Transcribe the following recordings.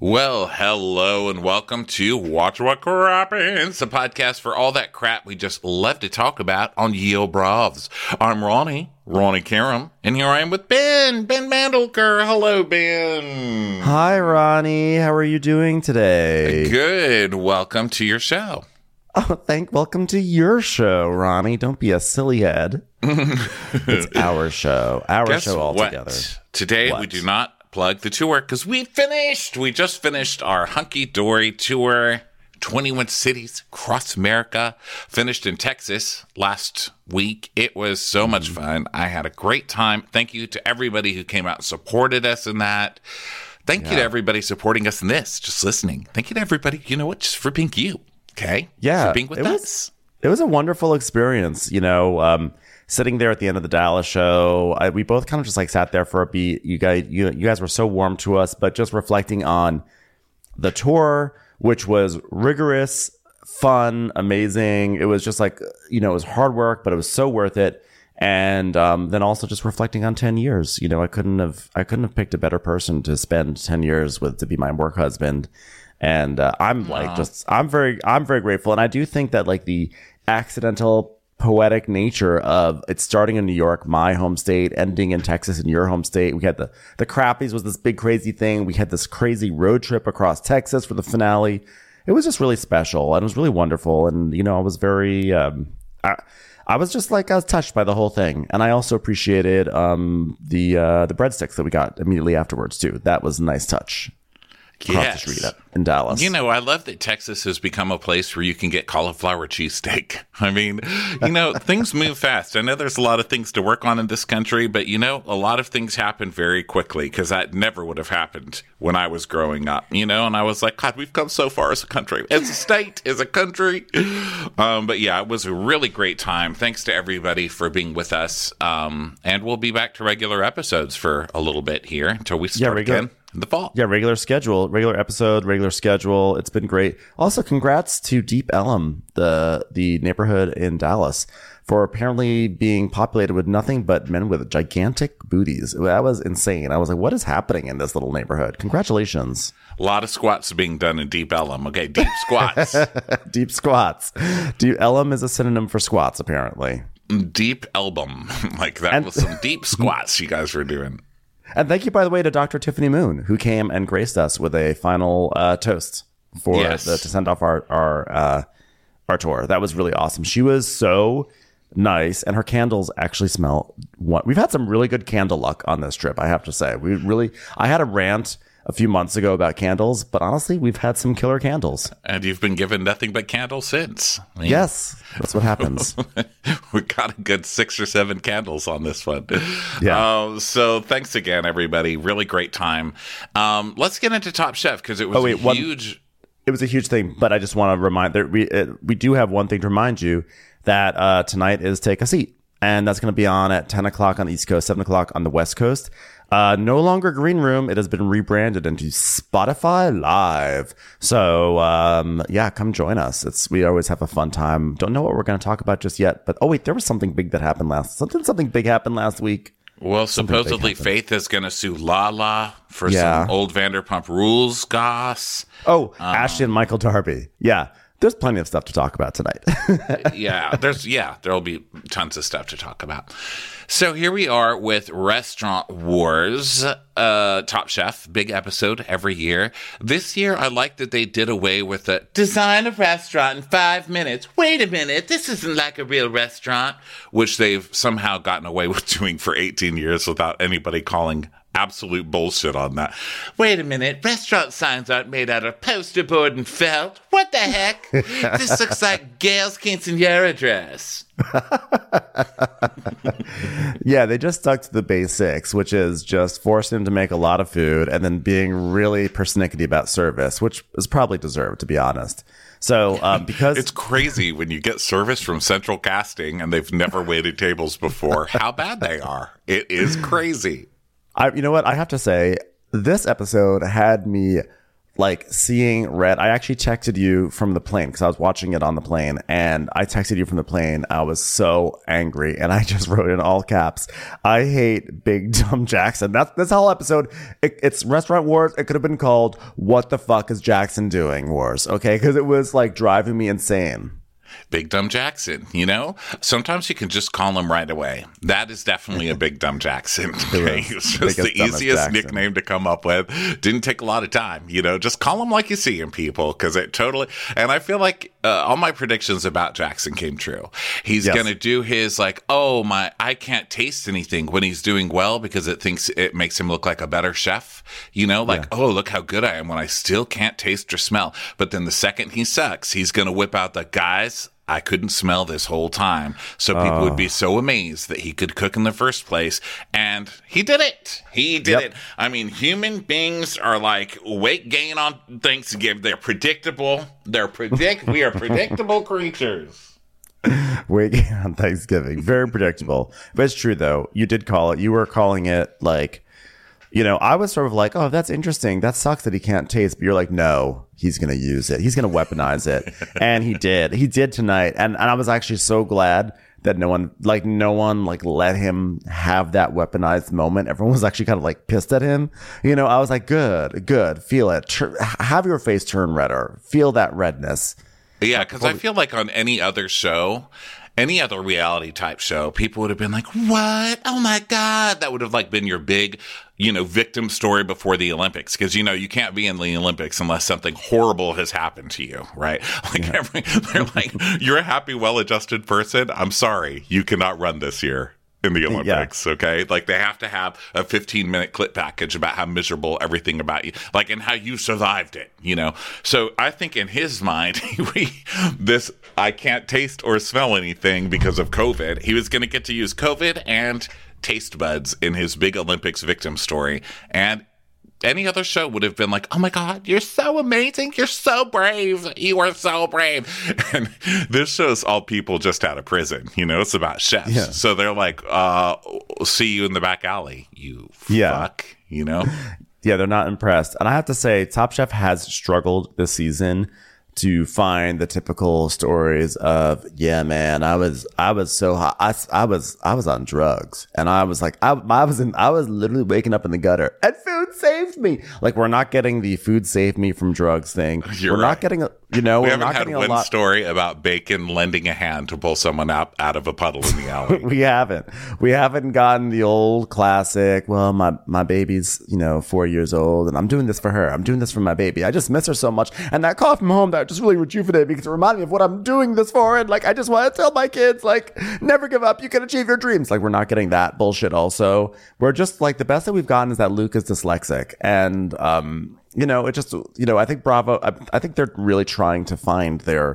Well, hello and welcome to Watch What Crappens, a podcast for all that crap we just love to talk about on Yale Bravs. I'm Ronnie Karam, and here I am with Ben Mandelker. Hello, Ben. Hi, Ronnie. How are you doing today? Good. Welcome to your show. Oh, welcome to your show, Ronnie. Don't be a silly head. It's our show. Guess show altogether. Today we do not plug the tour because we just finished our hunky-dory tour, 21 cities across America, finished in Texas last week. It was so much fun. I had a great time. Thank you to everybody who came out and supported us in that. Thank you to everybody supporting us in this, just listening. Thank you to everybody, just for being you, okay? Yeah. For being with us. It was a wonderful experience, sitting there at the end of the Dallas show. We both kind of just sat there for a beat. You guys were so warm to us, but just reflecting on the tour, which was rigorous, fun, amazing. It was just it was hard work, but it was so worth it. And then also just reflecting on 10 years. I couldn't have picked a better person to spend 10 years with, to be my work husband. And I'm very grateful. And I do think that the accidental poetic nature of it starting in New York, my home state, ending in Texas in your home state. We had the Crappies was this big crazy thing. We had this crazy road trip across Texas for the finale. It was just really special and it was really wonderful. And I was very I was just I was touched by the whole thing. And I also appreciated the breadsticks that we got immediately afterwards too. That was a nice touch. Across the street in Dallas. I love that Texas has become a place where you can get cauliflower cheesesteak. I mean, things move fast. I know there's a lot of things to work on in this country, but a lot of things happen very quickly because that never would have happened when I was growing up, and I was like, God, we've come so far as a country, as a state, as a country. But yeah, it was a really great time. Thanks to everybody for being with us. And we'll be back to regular episodes for a little bit here until we start again. In the fall. Yeah, regular episode, regular schedule. It's been great. Also, congrats to Deep Ellum, the neighborhood in Dallas, for apparently being populated with nothing but men with gigantic booties. That was insane. I was like, what is happening in this little neighborhood? Congratulations. A lot of squats being done in Deep Ellum. Okay, deep squats. Deep squats. Deep Ellum is a synonym for squats, apparently. Deep album. That was some deep squats you guys were doing. And thank you, by the way, to Dr. Tiffany Moon, who came and graced us with a final toast to send off our tour. That was really awesome. She was so nice, and her candles actually smell. We've had some really good candle luck on this trip, I have to say. I had a rant a few months ago about candles, but honestly, we've had some killer candles. And you've been given nothing but candles since. Yes, that's what happens. We got a good 6 or 7 candles on this one. Yeah. So thanks again, everybody. Really great time. Let's get into Top Chef because it was huge. It was a huge thing, but I just want to remind that we do have one thing to remind you that tonight is Take a Seat. And that's going to be on at 10 o'clock on the East Coast, 7 o'clock on the West Coast. No longer Green Room. It has been rebranded into Spotify Live. So, come join us. We always have a fun time. Don't know what we're going to talk about just yet. But, there was something big that happened something big happened last week. Well, supposedly Faith is going to sue Lala for some old Vanderpump Rules goss. Ashley and Michael Darby. Yeah. There's plenty of stuff to talk about tonight. There'll be tons of stuff to talk about. So here we are with Restaurant Wars, Top Chef, big episode every year. This year, I like that they did away with the design a restaurant in 5 minutes. Wait a minute, this isn't like a real restaurant, which they've somehow gotten away with doing for 18 years without anybody calling absolute bullshit on that. Wait a minute, restaurant signs aren't made out of poster board and felt. What the heck? This looks like Gail's quinceanera dress. Yeah, they just stuck to the basics, which is just forcing him to make a lot of food and then being really persnickety about service, which is probably deserved, to be honest. So because it's crazy when you get service from Central Casting and they've never waited tables before, how bad they are. It is crazy. You know what? I have to say, this episode had me like seeing Red. I actually texted you from the plane because I was watching it on the plane, and I texted you from the plane. I was so angry, and I just wrote in all caps, "I hate Big Dumb Jackson." That's the whole episode. It's Restaurant Wars. It could have been called "What the Fuck is Jackson Doing Wars?" Okay, because it was like driving me insane. Big Dumb Jackson, you know? Sometimes you can just call him right away. That is definitely a Big Dumb Jackson. Okay? It's just the easiest nickname to come up with. Didn't take a lot of time, you know? Just call him like you see him, people, because it totally... And I feel like all my predictions about Jackson came true. He's going to do his, like, I can't taste anything when he's doing well because it thinks it makes him look like a better chef, you know? Like, oh, look how good I am when I still can't taste or smell. But then the second he sucks, he's going to whip out the guys... I couldn't smell this whole time. So people would be so amazed that he could cook in the first place. And he did it. He did it. I mean, human beings are like weight gain on Thanksgiving. They're predictable. We are predictable creatures. Weight gain on Thanksgiving. Very predictable. But it's true, though. You did call it. You were calling it like... You know, I was sort of like, oh, that's interesting. That sucks that he can't taste. But you're like, no, he's going to use it. He's going to weaponize it. And he did. He did tonight. And I was actually so glad that no one let him have that weaponized moment. Everyone was actually kind of like pissed at him. You know, I was like, good. Feel it. Have your face turn redder. Feel that redness. Yeah, because I feel like on any other show... Any other reality type show, people would have been like, what? Oh my God. That would have like been your big, you know, victim story before the Olympics. Cause you know, you can't be in the Olympics unless something horrible has happened to you, right? Like they're like, you're a happy, well-adjusted person. I'm sorry. You cannot run this year in the Olympics. Okay. Like they have to have a 15-minute clip package about how miserable everything about you, like, and how you survived it, you know? So I think in his mind, I can't taste or smell anything because of COVID. He was going to get to use COVID and taste buds in his big Olympics victim story. And any other show would have been like, oh my God, you're so amazing. You're so brave. You are so brave. And this show's all people just out of prison. You know, it's about chefs. Yeah. So they're like, see you in the back alley, you fuck, you know? Yeah, they're not impressed. And I have to say, Top Chef has struggled this season to find the typical stories of, yeah, man, I was so hot. I was on drugs, and I was like, I was literally waking up in the gutter, and food saved me. Like, we're not getting the food saved me from drugs thing. We're not getting, you know, we haven't had one story about bacon lending a hand to pull someone out of a puddle in the alley. We haven't gotten the old classic. Well, my baby's, you know, 4 years old, and I'm doing this for her. I'm doing this for my baby. I just miss her so much, and that call from home that just really rejuvenated me because it reminded me of what I'm doing this for. And like, I just want to tell my kids, like, never give up. You can achieve your dreams. Like, we're not getting that bullshit. Also, we're just like, the best that we've gotten is that Luke is dyslexic. And, you know, it just, you know, I think Bravo, I think they're really trying to find their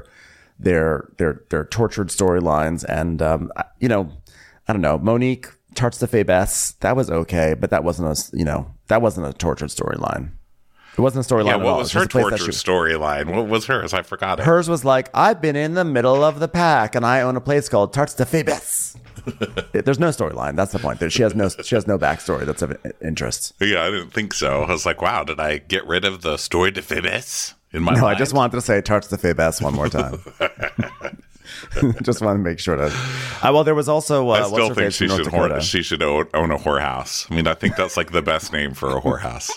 tortured storylines. And, you know, I don't know, Monique, Tarts de Fabes, that was okay, but that wasn't a tortured storyline. It wasn't a storyline. Yeah, at all. what was her tortured storyline? What was hers? I forgot it. Hers was like, I've been in the middle of the pack, and I own a place called Tarts de Fabes. There's no storyline. That's the point. She has no backstory that's of interest. Yeah, I didn't think so. I was like, wow, did I get rid of the story de Fabes in my mind? No, I just wanted to say Tarts de Fabes one more time. Just want to make sure to. Well, there was also. I still think she should own a whorehouse. I mean, I think that's like the best name for a whorehouse.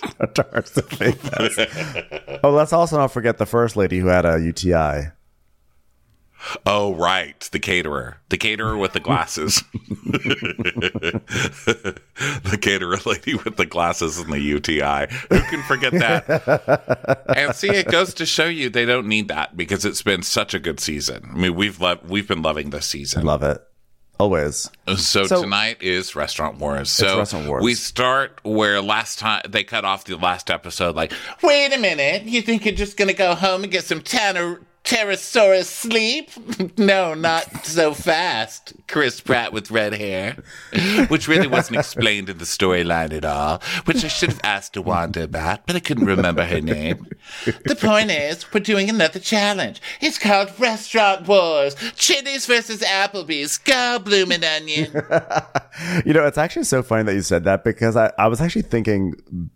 Oh, let's also not forget the first lady who had a UTI. Oh, right. The caterer with the glasses. The caterer lady with the glasses and the UTI. Who can forget that? And see, it goes to show you they don't need that because it's been such a good season. I mean, we've been loving this season. Love it. Always. So tonight is Restaurant Wars. So Restaurant Wars. We start where last time they cut off the last episode, like, wait a minute, you think you're just going to go home and get some Pterosaurus sleep? No, not so fast. Chris Pratt with red hair, which really wasn't explained in the storyline at all, which I should have asked Wanda about, but I couldn't remember her name. The point is, we're doing another challenge. It's called Restaurant Wars. Chili's versus Applebee's. Go, bloomin' onion. You know, it's actually so funny that you said that because I was actually thinking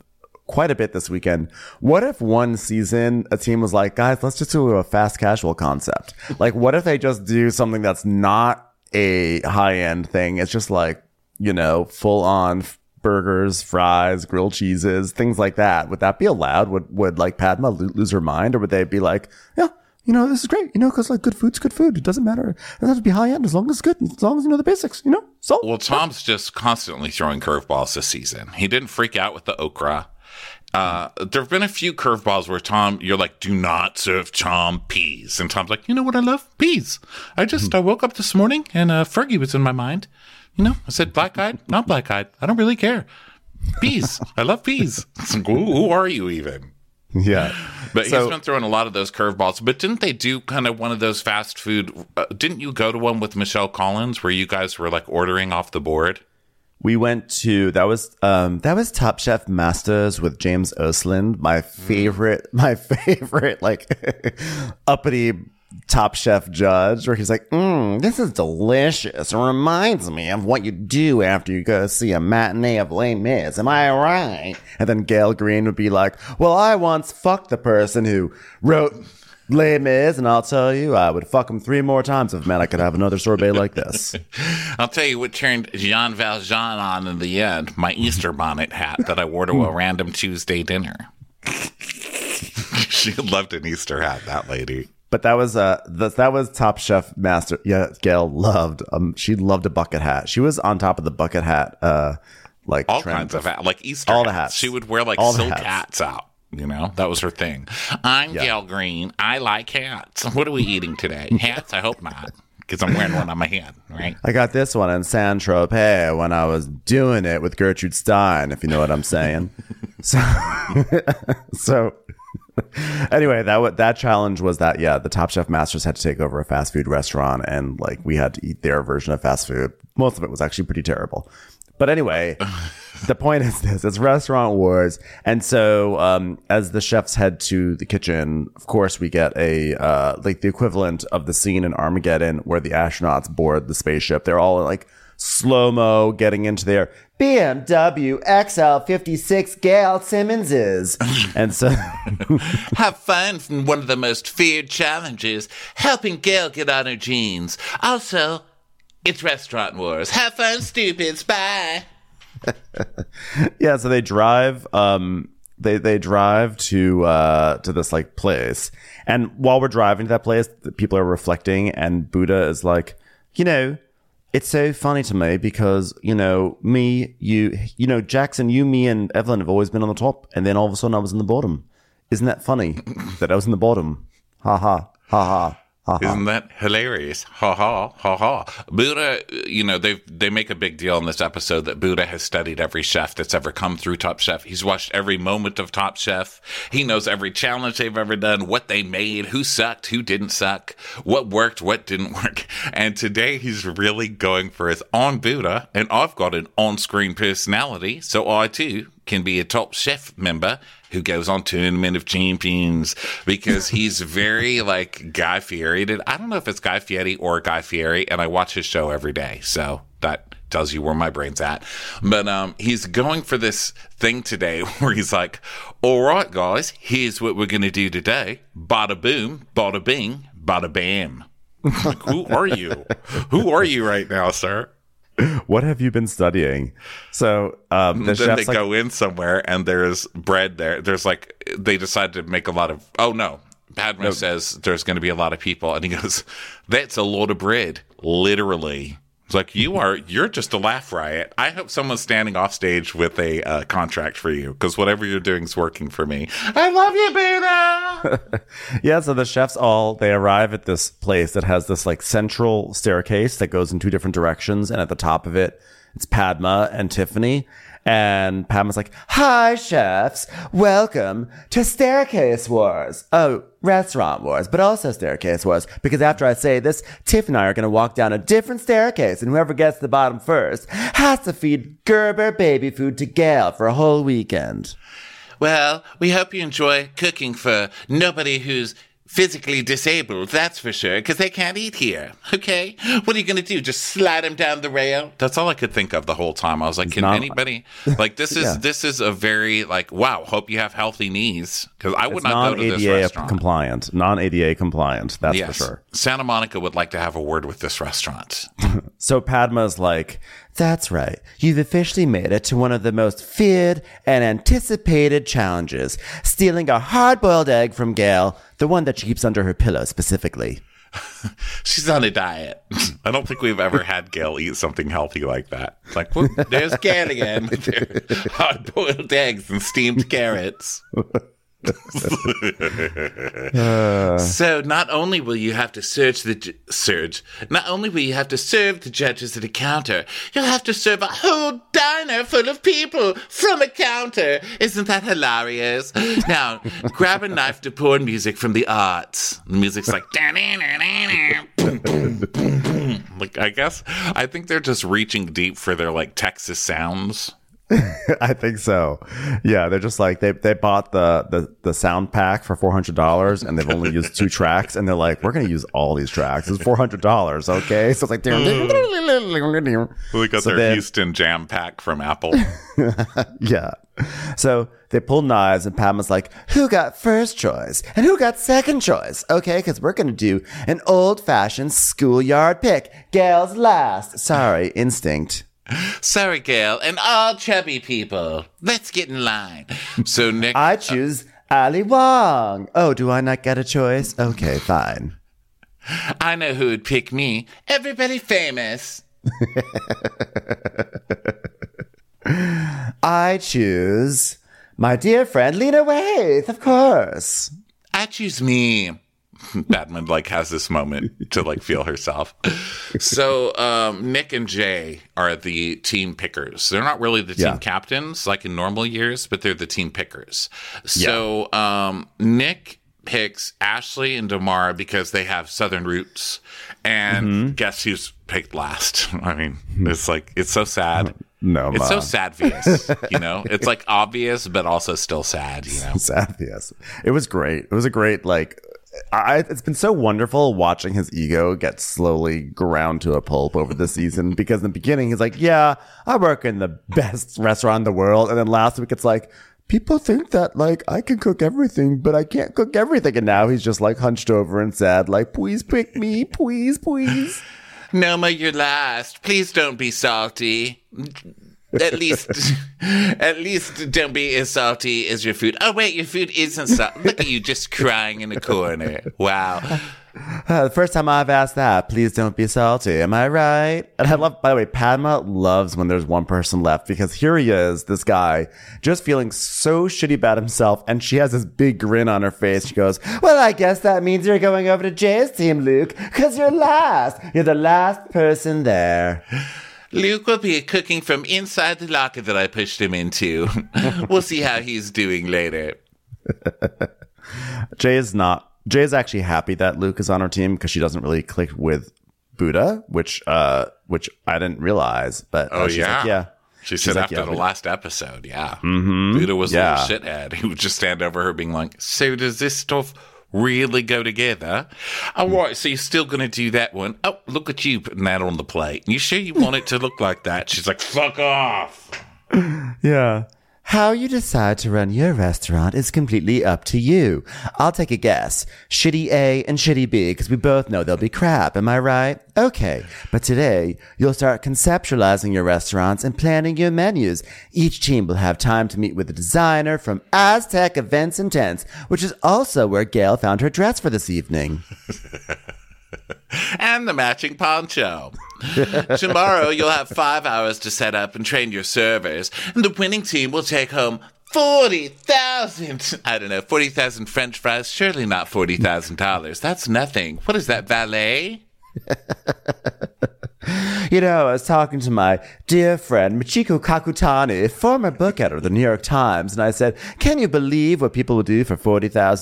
quite a bit this weekend. What if one season a team was like, guys, let's just do a fast casual concept? Like, what if they just do something that's not a high end thing? It's just like, full on burgers, fries, grilled cheeses, things like that. Would that be allowed? Would like Padma lose her mind, or would they be like, yeah, this is great, because like good food's good food. It doesn't matter. It doesn't have to be high end as long as it's good, as long as you know the basics, So well, Tom's just constantly throwing curveballs this season. He didn't freak out with the okra. There have been a few curveballs where Tom, you're like, do not serve Tom peas. And Tom's like, you know what I love? Peas. I woke up this morning and Fergie was in my mind. I said black-eyed, not black-eyed. I don't really care. Peas. I love peas. It's like, who are you even? Yeah. But he's been throwing a lot of those curveballs. But didn't they do kind of one of those fast food? Didn't you go to one with Michelle Collins where you guys were like ordering off the board? We went to that was Top Chef Masters with James Orsland, my favorite like uppity Top Chef judge, where he's like, this is delicious. It reminds me of what you do after you go see a matinee of Les Mis. Am I right? And then Gail Green would be like, well, I once fucked the person who wrote Les Mis, and I'll tell you, I would fuck him 3 more times if, man, I could have another sorbet like this. I'll tell you what turned Jean Valjean on in the end, my Easter bonnet hat that I wore to a random Tuesday dinner. She loved an Easter hat, that lady. But that was Top Chef Master. Yeah, Gail loved. She loved a bucket hat. She was on top of the bucket hat, like all kinds of hats, like Easter all hats. The hats. She would wear like all silk hats out. That was her thing. I'm Gail Green. I like hats. What are we eating today? Hats? I hope not, because I'm wearing one on my hand. Right? I got this one in San Tropez when I was doing it with Gertrude Stein, if you know what I'm saying. So. Anyway, that challenge was that, the Top Chef Masters had to take over a fast food restaurant, and like we had to eat their version of fast food. Most of it was actually pretty terrible. But anyway, the point is this: it's Restaurant Wars, and so as the chefs head to the kitchen, of course, we get a like the equivalent of the scene in Armageddon where the astronauts board the spaceship. They're all like slow-mo getting into their BMW XL56 Gail Simmonses. And so have fun from one of the most feared challenges, helping Gail get on her jeans. Also, it's Restaurant Wars. Have fun, stupids. Bye. Yeah, so they drive they drive to this like place. And while we're driving to that place, the people are reflecting, and Buddha is like, it's so funny to me because, me, you, Jackson, you, me, and Evelyn have always been on the top. And then all of a sudden I was in the bottom. Isn't that funny that I was in the bottom? Ha ha, ha ha. Isn't that hilarious? Ha ha, ha ha. Buddha, they make a big deal in this episode that Buddha has studied every chef that's ever come through Top Chef. He's watched every moment of Top Chef. He knows every challenge they've ever done, what they made, who sucked, who didn't suck, what worked, what didn't work. And today he's really going for his on Buddha, and I've got an on-screen personality, so I too can be a Top Chef member who goes on Tournament of Champions, because he's very like Guy Fieri. I don't know if it's Guy Fieri or Guy Fieri, and I watch his show every day, so that tells you where my brain's at. But he's going for this thing today where he's like, all right, guys, here's what we're going to do today. Bada boom, bada bing, bada bam. Like, who are you? Who are you right now, sir? What have you been studying? So then they go in somewhere and there's bread there. There's like, they decide to make a lot of, Padma says there's going to be a lot of people. And he goes, that's a lot of bread. Literally. It's like, you're just a laugh riot. I hope someone's standing off stage with a contract for you, because whatever you're doing is working for me. I love you, Buddha. Yeah, so the chefs they arrive at this place that has this like central staircase that goes in 2 different directions. And at the top of it, it's Padma and Tiffany. And Padma's like, hi, chefs. Welcome to Staircase Wars. Oh, Restaurant Wars, but also Staircase Wars. Because after I say this, Tiff and I are going to walk down a different staircase, and whoever gets to the bottom first has to feed Gerber baby food to Gail for a whole weekend. Well, we hope you enjoy cooking for nobody who's physically disabled, that's for sure, because they can't eat here. Okay? What are you going to do? Just slide them down the rail? That's all I could think of the whole time. I was like, can anybody, like, this is a very, like, wow, hope you have healthy knees, because I would not go to this restaurant. Non-ADA compliant, that's for sure. Santa Monica would like to have a word with this restaurant. So Padma's like, that's right. You've officially made it to one of the most feared and anticipated challenges, stealing a hard-boiled egg from Gail, the one that she keeps under her pillow specifically. She's on a diet. I don't think we've ever had Gail eat something healthy like that. It's like, whoop, there's Gail again with her hard-boiled eggs and steamed carrots. So not only will you have to serve the judges at a counter, you'll have to serve a whole diner full of people from a counter. Isn't that hilarious? Now, grab a knife to porn music from the arts. The music's like, like, I think they're just reaching deep for their, like, Texas sounds. I think so. Yeah, they're just like they bought the sound pack for $400 and they've only used 2 tracks and they're like, we're gonna use all these tracks. It's $400, okay? So it's like we got their Houston Jam Pack from Apple. Yeah. So they pull knives and Padma's like, who got first choice and who got second choice? Okay, because we're gonna do an old-fashioned schoolyard pick. Gail's last. Sorry, instinct. Sorry, Gail, and all chubby people. Let's get in line. So, Nick... I choose Ali Wong. Oh, do I not get a choice? Okay, fine. I know who would pick me. Everybody famous. I choose my dear friend Lena Waithe, of course. I choose me. Batman like has this moment to like feel herself. So Nick and Jay are the team pickers. They're not really the team captains like in normal years, but they're the team pickers. So Nick picks Ashley and Damara because they have Southern roots. And guess who's picked last? I mean, it's like, it's so sad. No, it's so sadvious, you know? It's like obvious, but also still sad, you know? Sadvious. It was great. It was a great, like, it's been so wonderful watching his ego get slowly ground to a pulp over the season, because in the beginning he's like, yeah, I work in the best restaurant in the world. And then last week it's like, people think that like I can cook everything, but I can't cook everything. And now he's just like hunched over and sad, like, please pick me, please, please. Noma, you're last. Please don't be salty. At least don't be as salty as your food. Oh, wait, your food isn't salty. Look at you just crying in a corner. Wow. The first time I've asked that, please don't be salty. Am I right? And I love, by the way, Padma loves when there's one person left, because here he is, this guy, just feeling so shitty about himself. And she has this big grin on her face. She goes, well, I guess that means you're going over to Jay's team, Luke, because you're last. You're the last person there. Luke will be cooking from inside the locker that I pushed him into. We'll see how he's doing later. Jay's actually happy that Luke is on her team because she doesn't really click with Buddha, which I didn't realize. But she's like, yeah. She said after the last episode, Buddha was a little shithead. He would just stand over her being like, so does this stuff really go together? All right, so you're still going to do that one. Oh, look at you putting that on the plate. You sure you want it to look like that? She's like, fuck off. Yeah. How you decide to run your restaurant is completely up to you. I'll take a guess. Shitty A and shitty B, because we both know they'll be crap. Am I right? Okay. But today, you'll start conceptualizing your restaurants and planning your menus. Each team will have time to meet with a designer from Aztec Events and Tents, which is also where Gail found her dress for this evening. And the matching poncho. Tomorrow, you'll have 5 hours to set up and train your servers, and the winning team will take home 40,000. I don't know, 40,000 French fries? Surely not $40,000. That's nothing. What is that, valet? You know, I was talking to my dear friend Michiko Kakutani, former book editor of the New York Times, and I said, can you believe what people will do for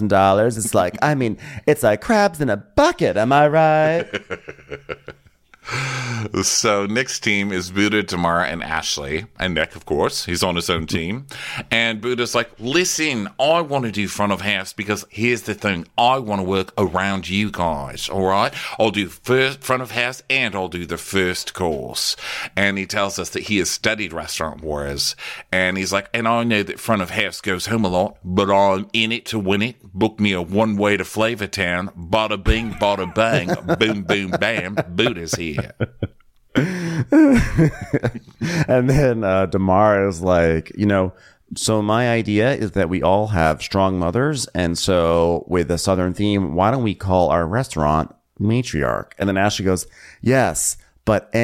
$40,000? It's like, I mean, it's like crabs in a bucket, am I right? So Nick's team is Buddha, Tamara, and Ashley. And Nick, of course, he's on his own team. And Buddha's like, listen, I want to do front of house because here's the thing. I want to work around you guys, all right? I'll do first front of house and I'll do the first course. And he tells us that he has studied Restaurant Wars. And he's like, and I know that front of house goes home a lot, but I'm in it to win it. Book me a one-way to Flavor Town. Bada bing, bada bang, boom, boom, bam. Buddha's here. And then Damar is like, so my idea is that we all have strong mothers. And so with the Southern theme, why don't we call our restaurant Matriarch? And then Ashley goes, yes, but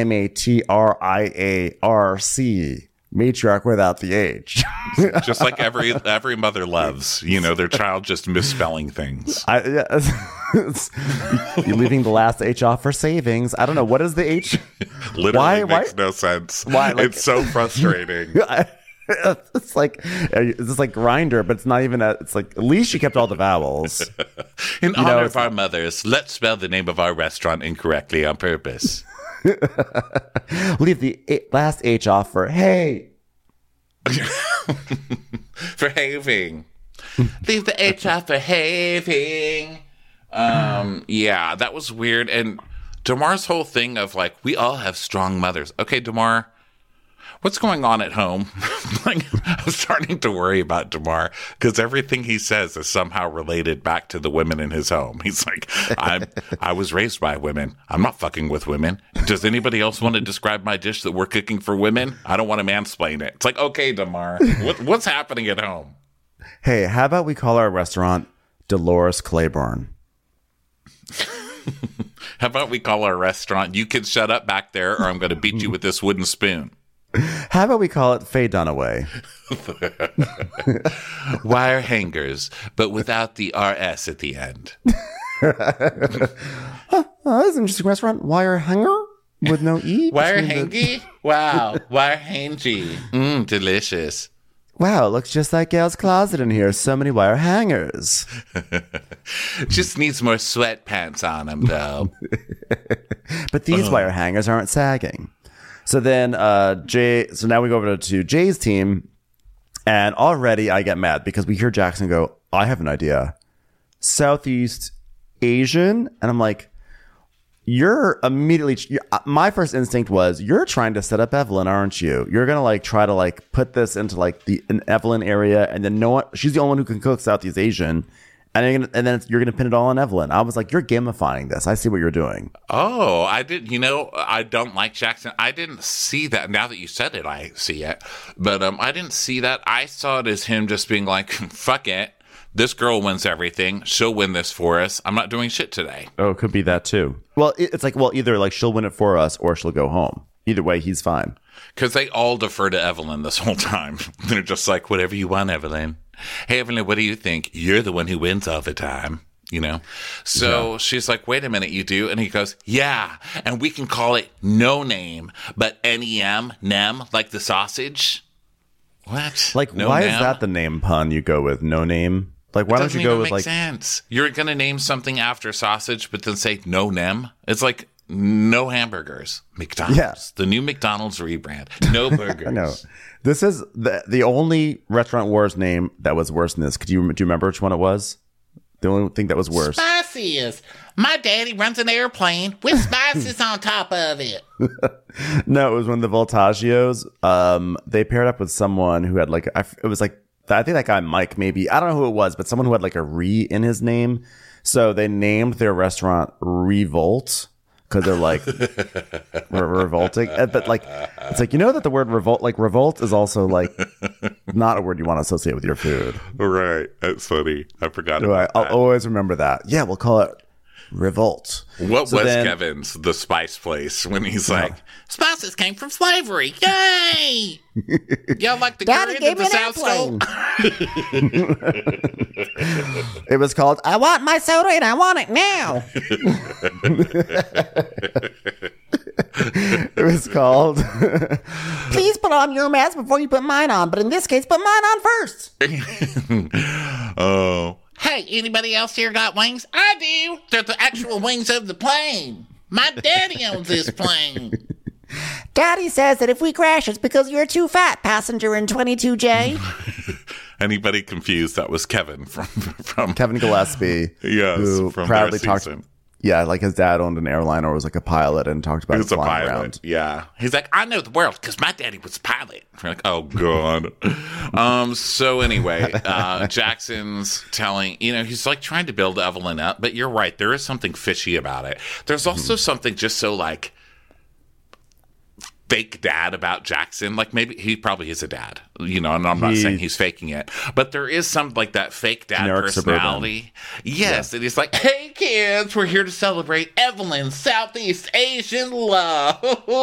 MATRIARC. Matriarch without the H. Just like every mother loves, their child just misspelling things. You're leaving the last H off for savings. I don't know. What is the H? Literally makes no sense. Why? It's so frustrating. It's like Grindr, but it's not even it's like, at least she kept all the vowels. In honor of our mothers, let's spell the name of our restaurant incorrectly on purpose. Leave the last H off for hey. For having. Leave the H off for having. Yeah, that was weird. And Damar's whole thing of like, we all have strong mothers. Okay, Damar, what's going on at home? I'm starting to worry about Damar because everything he says is somehow related back to the women in his home. He's like, I was raised by women. I'm not fucking with women. Does anybody else want to describe my dish that we're cooking for women? I don't want to mansplain it. It's like, okay, Damar, what's happening at home? Hey, how about we call our restaurant Dolores Claiborne? How about we call our restaurant, you can shut up back there or I'm going to beat you with this wooden spoon. How about we call it Faye Dunaway? Wire hangers, but without the RS at the end. This is an interesting restaurant. Wire hanger with no E? Wire hangy? Wow. Wire hangy. Delicious. Wow, it looks just like Gail's closet in here. So many wire hangers. Just needs more sweatpants on them, though. But these wire hangers aren't sagging. So then so now we go over to Jay's team, and already I get mad because we hear Jackson go, I have an idea. Southeast Asian? And I'm like, my first instinct was, you're trying to set up Evelyn, aren't you? You're going to try to put this into an Evelyn area, and then she's the only one who can cook Southeast Asian. And then you're going to pin it all on Evelyn. I was like, you're gamifying this. I see what you're doing. Oh, I did. I don't like Jackson. I didn't see that. Now that you said it, I see it. But I didn't see that. I saw it as him just being like, fuck it. This girl wins everything. She'll win this for us. I'm not doing shit today. Oh, it could be that too. Well, it's either she'll win it for us or she'll go home. Either way, he's fine. Because they all defer to Evelyn this whole time. They're just like, whatever you want, Evelyn. Hey, Evelyn, what do you think? You're the one who wins all the time, So she's like, wait a minute, you do? And he goes, yeah, and we can call it No Name, but N-E-M, Nem, like the sausage. What? No why name? Is that the name pun you go with? No Name? Why don't you go with make sense. You're going to name something after sausage, but then say No Nem? It's like no hamburgers. McDonald's. Yeah. The new McDonald's rebrand. No burgers. I know. This is the only Restaurant Wars name that was worse than this. Do you remember which one it was? The only thing that was worse. Spices. My daddy runs an airplane with spices on top of it. No, it was when the Voltaggios, they paired up with someone who had I think that guy Mike, maybe. I don't know who it was, but someone who had a re in his name. So they named their restaurant Revolt. Because they're revolting, but it's that the word revolt is also not a word you want to associate with your food. Right, that's funny. I forgot about that. I'll always remember that. Yeah, we'll call it Revolt. What was Kevin's the spice place when he's like, spices came from slavery? Yay! Y'all like the Daddy current gave of the me an South Stone? It was called I want my soda and I want it now. It was called Please put on your mask before you put mine on, but in this case, put mine on first. Oh. Hey, anybody else here got wings? I do. They're the actual wings of the plane. My daddy owns this plane. Daddy says that if we crash, it's because you're too fat, passenger in 22J. Anybody confused? That was Kevin from Kevin Gillespie. Yes, who from proudly their talked. season. Yeah, like his dad owned an airline or was like a pilot and talked about He was a flying pilot. around. Yeah. He's like, I know the world because my daddy was a pilot. We're like, oh, God. So anyway, Jackson's telling, he's like trying to build Evelyn up. But you're right. There is something fishy about it. There's also something just so like fake dad about Jackson. Like maybe he probably is a dad, and I'm not saying he's faking it, but there is some like that fake dad Generic personality. Suburban. Yes. Yeah. And he's like, hey kids, we're here to celebrate Evelyn's Southeast Asian love.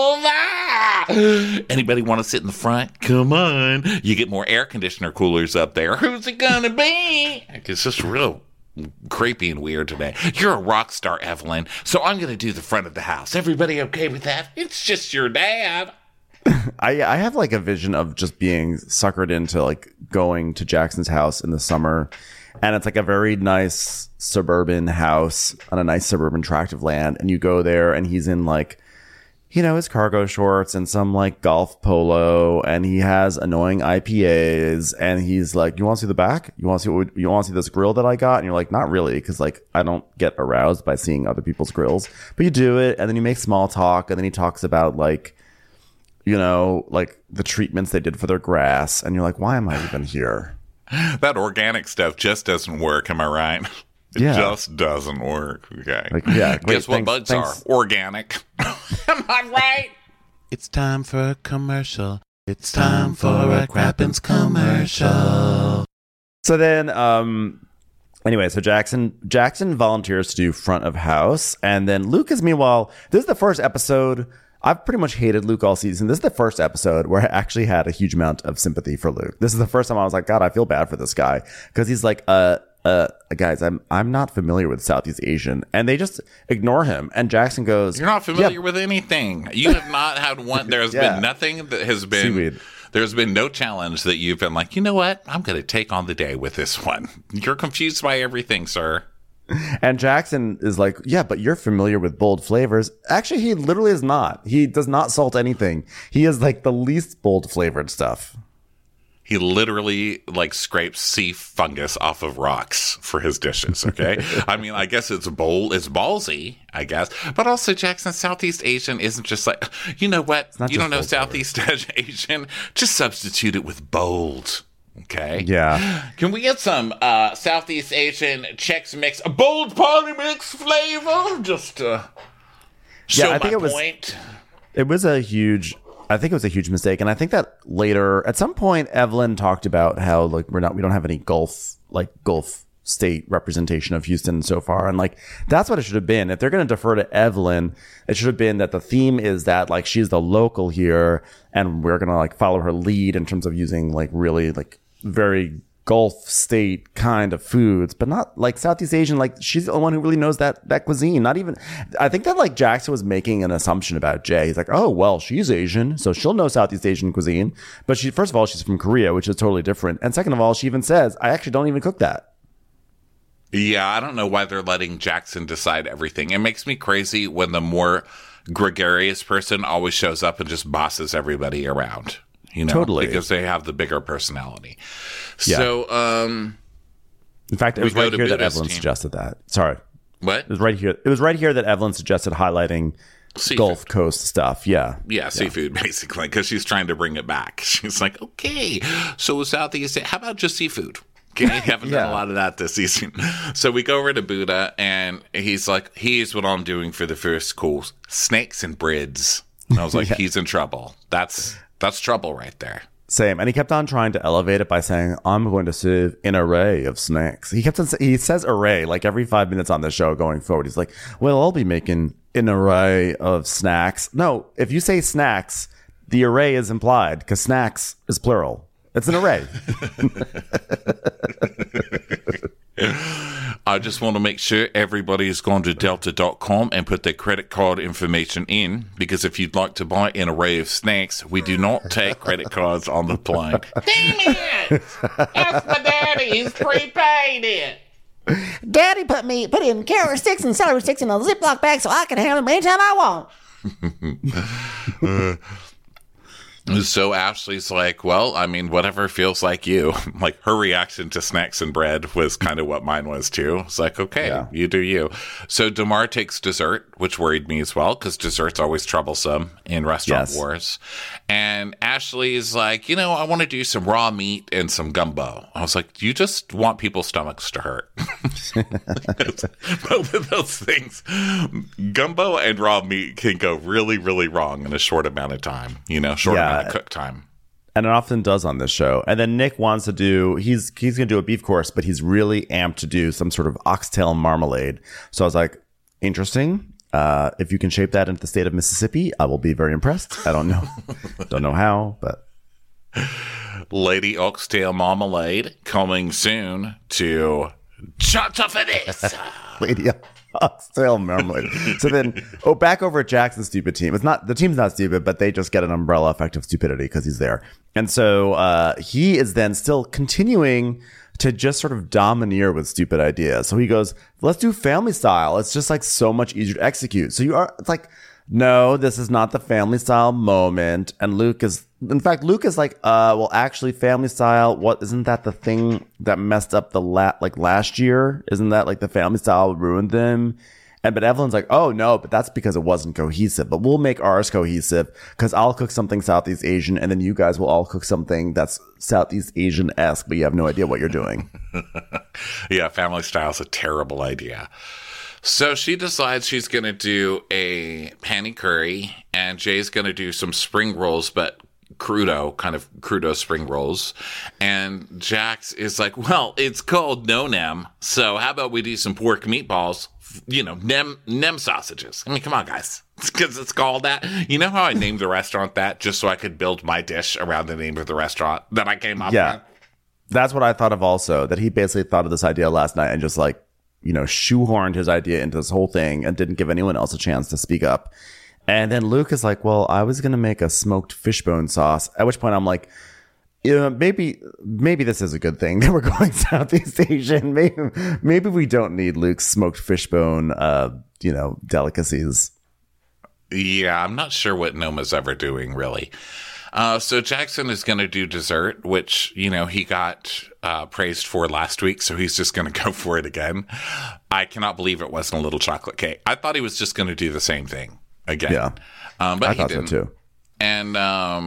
Anybody want to sit in the front? Come on. You get more air conditioner coolers up there. Who's it gonna be? It's just real creepy and weird today. You're a rock star, Evelyn, so I'm going to do the front of the house. Everybody okay with that? It's just your dad. I have like a vision of just being suckered into like going to Jackson's house in the summer, and it's like a very nice suburban house on a nice suburban tract of land, and you go there and he's in like his cargo shorts and some like golf polo, and he has annoying IPAs, and he's like, you want to see the back? You want to see this grill that I got? And you're like, not really, because like I don't get aroused by seeing other people's grills, but you do it, and then you make small talk, and then he talks about like like the treatments they did for their grass, and you're like, why am I even here? That organic stuff just doesn't work, am I right? It just doesn't work. Okay. Like, yeah. Guess what bugs are? Organic. Am I right? It's time for a commercial. It's time for a Crappens commercial. So then, anyway, so Jackson volunteers to do front of house, and then Luke is meanwhile. This is the first episode. I've pretty much hated Luke all season. This is the first episode where I actually had a huge amount of sympathy for Luke. This is the first time I was like, God, I feel bad for this guy, because he's like, guys, I'm not familiar with Southeast Asian, and they just ignore him. And Jackson goes, you're not familiar with anything. You have not had one. There's been nothing that has been. Seaweed. There's been no challenge that you've been like, you know what? I'm going to take on the day with this one. You're confused by everything, sir. And Jackson is like, yeah, but you're familiar with bold flavors. Actually, he literally is not. He does not salt anything. He is like the least bold flavored stuff. He literally like scrapes sea fungus off of rocks for his dishes. Okay. I mean, I guess it's ballsy, I guess, but also Jackson Southeast Asian isn't just like, you know what? You don't know Southeast Asian. Just substitute it with bold. Okay. Yeah. Can we get some Southeast Asian Chex Mix, a bold party mix flavor? Just to show my point. I think it was a huge mistake, and I think that later, at some point, Evelyn talked about how like we don't have any Gulf state representation of Houston so far, and like that's what it should have been. If they're going to defer to Evelyn, it should have been that the theme is that like she's the local here, and we're going to like follow her lead in terms of using like really like very Gulf state kind of foods, but not like Southeast Asian. Like she's the only one who really knows that cuisine. Not even, I think that like Jackson was making an assumption about Jay. He's like, oh, well, she's Asian, so she'll know Southeast Asian cuisine. But first of all, she's from Korea, which is totally different. And second of all, she even says, I actually don't even cook that. Yeah, I don't know why they're letting Jackson decide everything. It makes me crazy when the more gregarious person always shows up and just bosses everybody around. Totally. Because they have the bigger personality. Yeah. So, in fact, it was right here that Evelyn suggested that. Sorry. What? It was right here. It was right here that Evelyn suggested highlighting seafood. Gulf Coast stuff. Yeah. Yeah, seafood, basically, because she's trying to bring it back. She's like, okay, so Southeast, how about just seafood? Okay, haven't done a lot of that this season. So we go over to Buddha, and he's like, here's what I'm doing for the first course. Snakes and breads. And I was like, he's in trouble. That's trouble right there. Same. And he kept on trying to elevate it by saying, I'm going to serve an array of snacks. He says array like every 5 minutes on the show going forward. He's like, well, I'll be making an array of snacks. No, if you say snacks, the array is implied because snacks is plural. It's an array. I just want to make sure everybody has gone to delta.com and put their credit card information in, because if you'd like to buy an array of snacks, we do not take credit cards on the plane. Damn it! That's my daddy. He's prepaid it. Daddy put in carrot sticks and celery sticks in a Ziploc bag so I can have them anytime I want. So Ashley's like, well, I mean, whatever feels like you. Like, her reaction to snacks and bread was kind of what mine was, too. It's like, okay, You do you. So DeMar takes dessert, which worried me as well, because dessert's always troublesome in restaurant wars. And Ashley's like, I want to do some raw meat and some gumbo. I was like, you just want people's stomachs to hurt. Both of those things, gumbo and raw meat, can go really, really wrong in a short amount of time, short amount of cook time. And it often does on this show. And then Nick wants to do, he's going to do a beef course, but he's really amped to do some sort of oxtail marmalade. So I was like, interesting. If you can shape that into the state of Mississippi, I will be very impressed. I don't know. Don't know how, but. Lady Oxtail Marmalade coming soon to Chata for this. Lady Oxtail Marmalade. So then, back over at Jackson's stupid team. The team's not stupid, but they just get an umbrella effect of stupidity because he's there. And so he is then still continuing to just sort of domineer with stupid ideas. So he goes, let's do family style. It's just like so much easier to execute. So it's like, no, this is not the family style moment. And Luke is like, well, actually family style, isn't that the thing that messed up last year? Isn't that like the family style ruined them? But Evelyn's like, oh no, but that's because it wasn't cohesive. But we'll make ours cohesive because I'll cook something Southeast Asian and then you guys will all cook something that's Southeast Asian-esque, but you have no idea what you're doing. Yeah, family style is a terrible idea. So she decides she's going to do a pani curry and Jay's going to do some spring rolls, but crudo spring rolls. And Jax is like, well, it's called no-nem, so how about we do some pork meatballs? Nem sausages. I mean, come on, guys. Because it's called that. You know how I named the restaurant that just so I could build my dish around the name of the restaurant that I came up with? That's what I thought of also, that he basically thought of this idea last night and just shoehorned his idea into this whole thing and didn't give anyone else a chance to speak up. And then Luke is like, well, I was going to make a smoked fishbone sauce. At which point I'm like, maybe this is a good thing that we're going Southeast Asian. Maybe we don't need Luke's smoked fishbone, delicacies. Yeah, I'm not sure what Noma's ever doing, really. So Jackson is going to do dessert, which, he got praised for last week, so he's just going to go for it again. I cannot believe it wasn't a little chocolate cake. I thought he was just going to do the same thing again. Yeah, but I he thought didn't. So too. And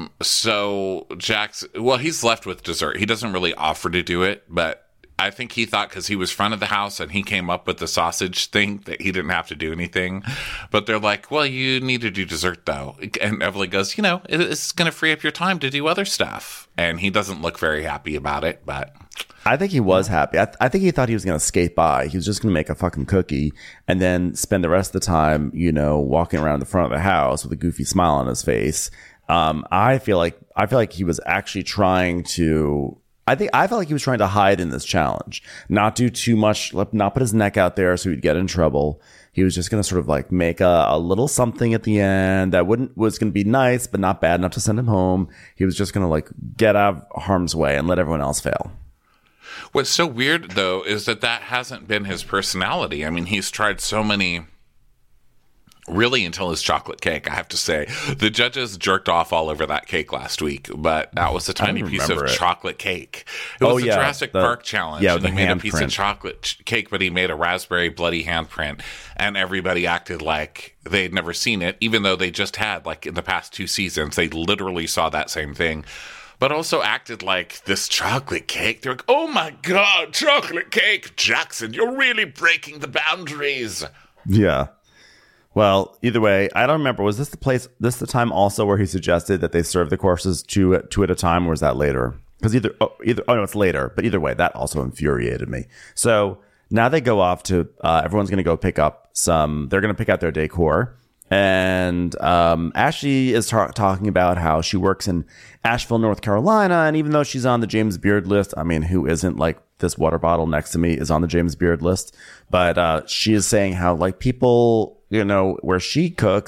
so Jackson, he's left with dessert. He doesn't really offer to do it, but I think he thought because he was front of the house and he came up with the sausage thing that he didn't have to do anything. But they're like, well, you need to do dessert, though. And Evelyn goes, it's going to free up your time to do other stuff. And he doesn't look very happy about it, but... I think he was happy. I think he thought he was going to skate by. He was just going to make a fucking cookie and then spend the rest of the time, walking around the front of the house with a goofy smile on his face. I feel like he was actually trying to... I felt like he was trying to hide in this challenge, not do too much, not put his neck out there so he'd get in trouble. He was just going to sort of like make a little something at the end that was going to be nice, but not bad enough to send him home. He was just going to like get out of harm's way and let everyone else fail. What's so weird, though, is that hasn't been his personality. I mean, he's tried so many... Really, until his chocolate cake, I have to say. The judges jerked off all over that cake last week, but that was a tiny piece of chocolate cake. It was the Jurassic Park challenge. Yeah, and he made a piece of chocolate cake, but he made a raspberry bloody handprint, and everybody acted like they'd never seen it, even though they just had, like, in the past 2 seasons, they literally saw that same thing. But also acted like this chocolate cake. They're like, oh my God, chocolate cake! Jackson, you're really breaking the boundaries. Yeah. Well, either way, I don't remember. Was this the time also where he suggested that they serve the courses two at a time, or was that later? Because it's later. But either way, that also infuriated me. So now they go off to, everyone's going to go pick up they're going to pick out their decor. And Ashley is talking about how she works in Asheville, North Carolina. And even though she's on the James Beard list, I mean, who isn't? Like, this water bottle next to me is on the James Beard list. But she is saying how, like, people... where she cooks,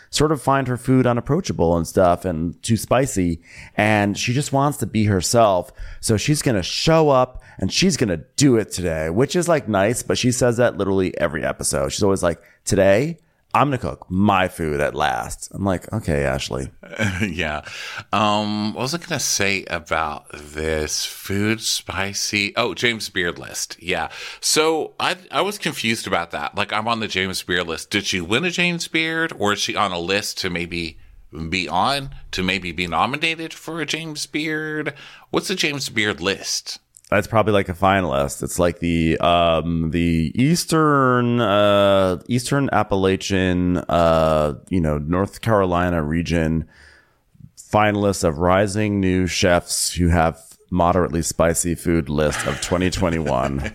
sort of find her food unapproachable and stuff and too spicy. And she just wants to be herself. So she's going to show up and she's going to do it today, which is like nice. But she says that literally every episode. She's always like, today, I'm going to cook my food at last. I'm like, okay, Ashley. Yeah. What was I going to say about this? Food spicy. Oh, James Beard list. Yeah. So I was confused about that. Like, I'm on the James Beard list. Did she win a James Beard, or is she on a list to maybe be nominated for a James Beard? What's the James Beard list? It's probably like a finalist. It's like the Eastern Appalachian, North Carolina region finalists of rising new chefs who have moderately spicy food list of 2021.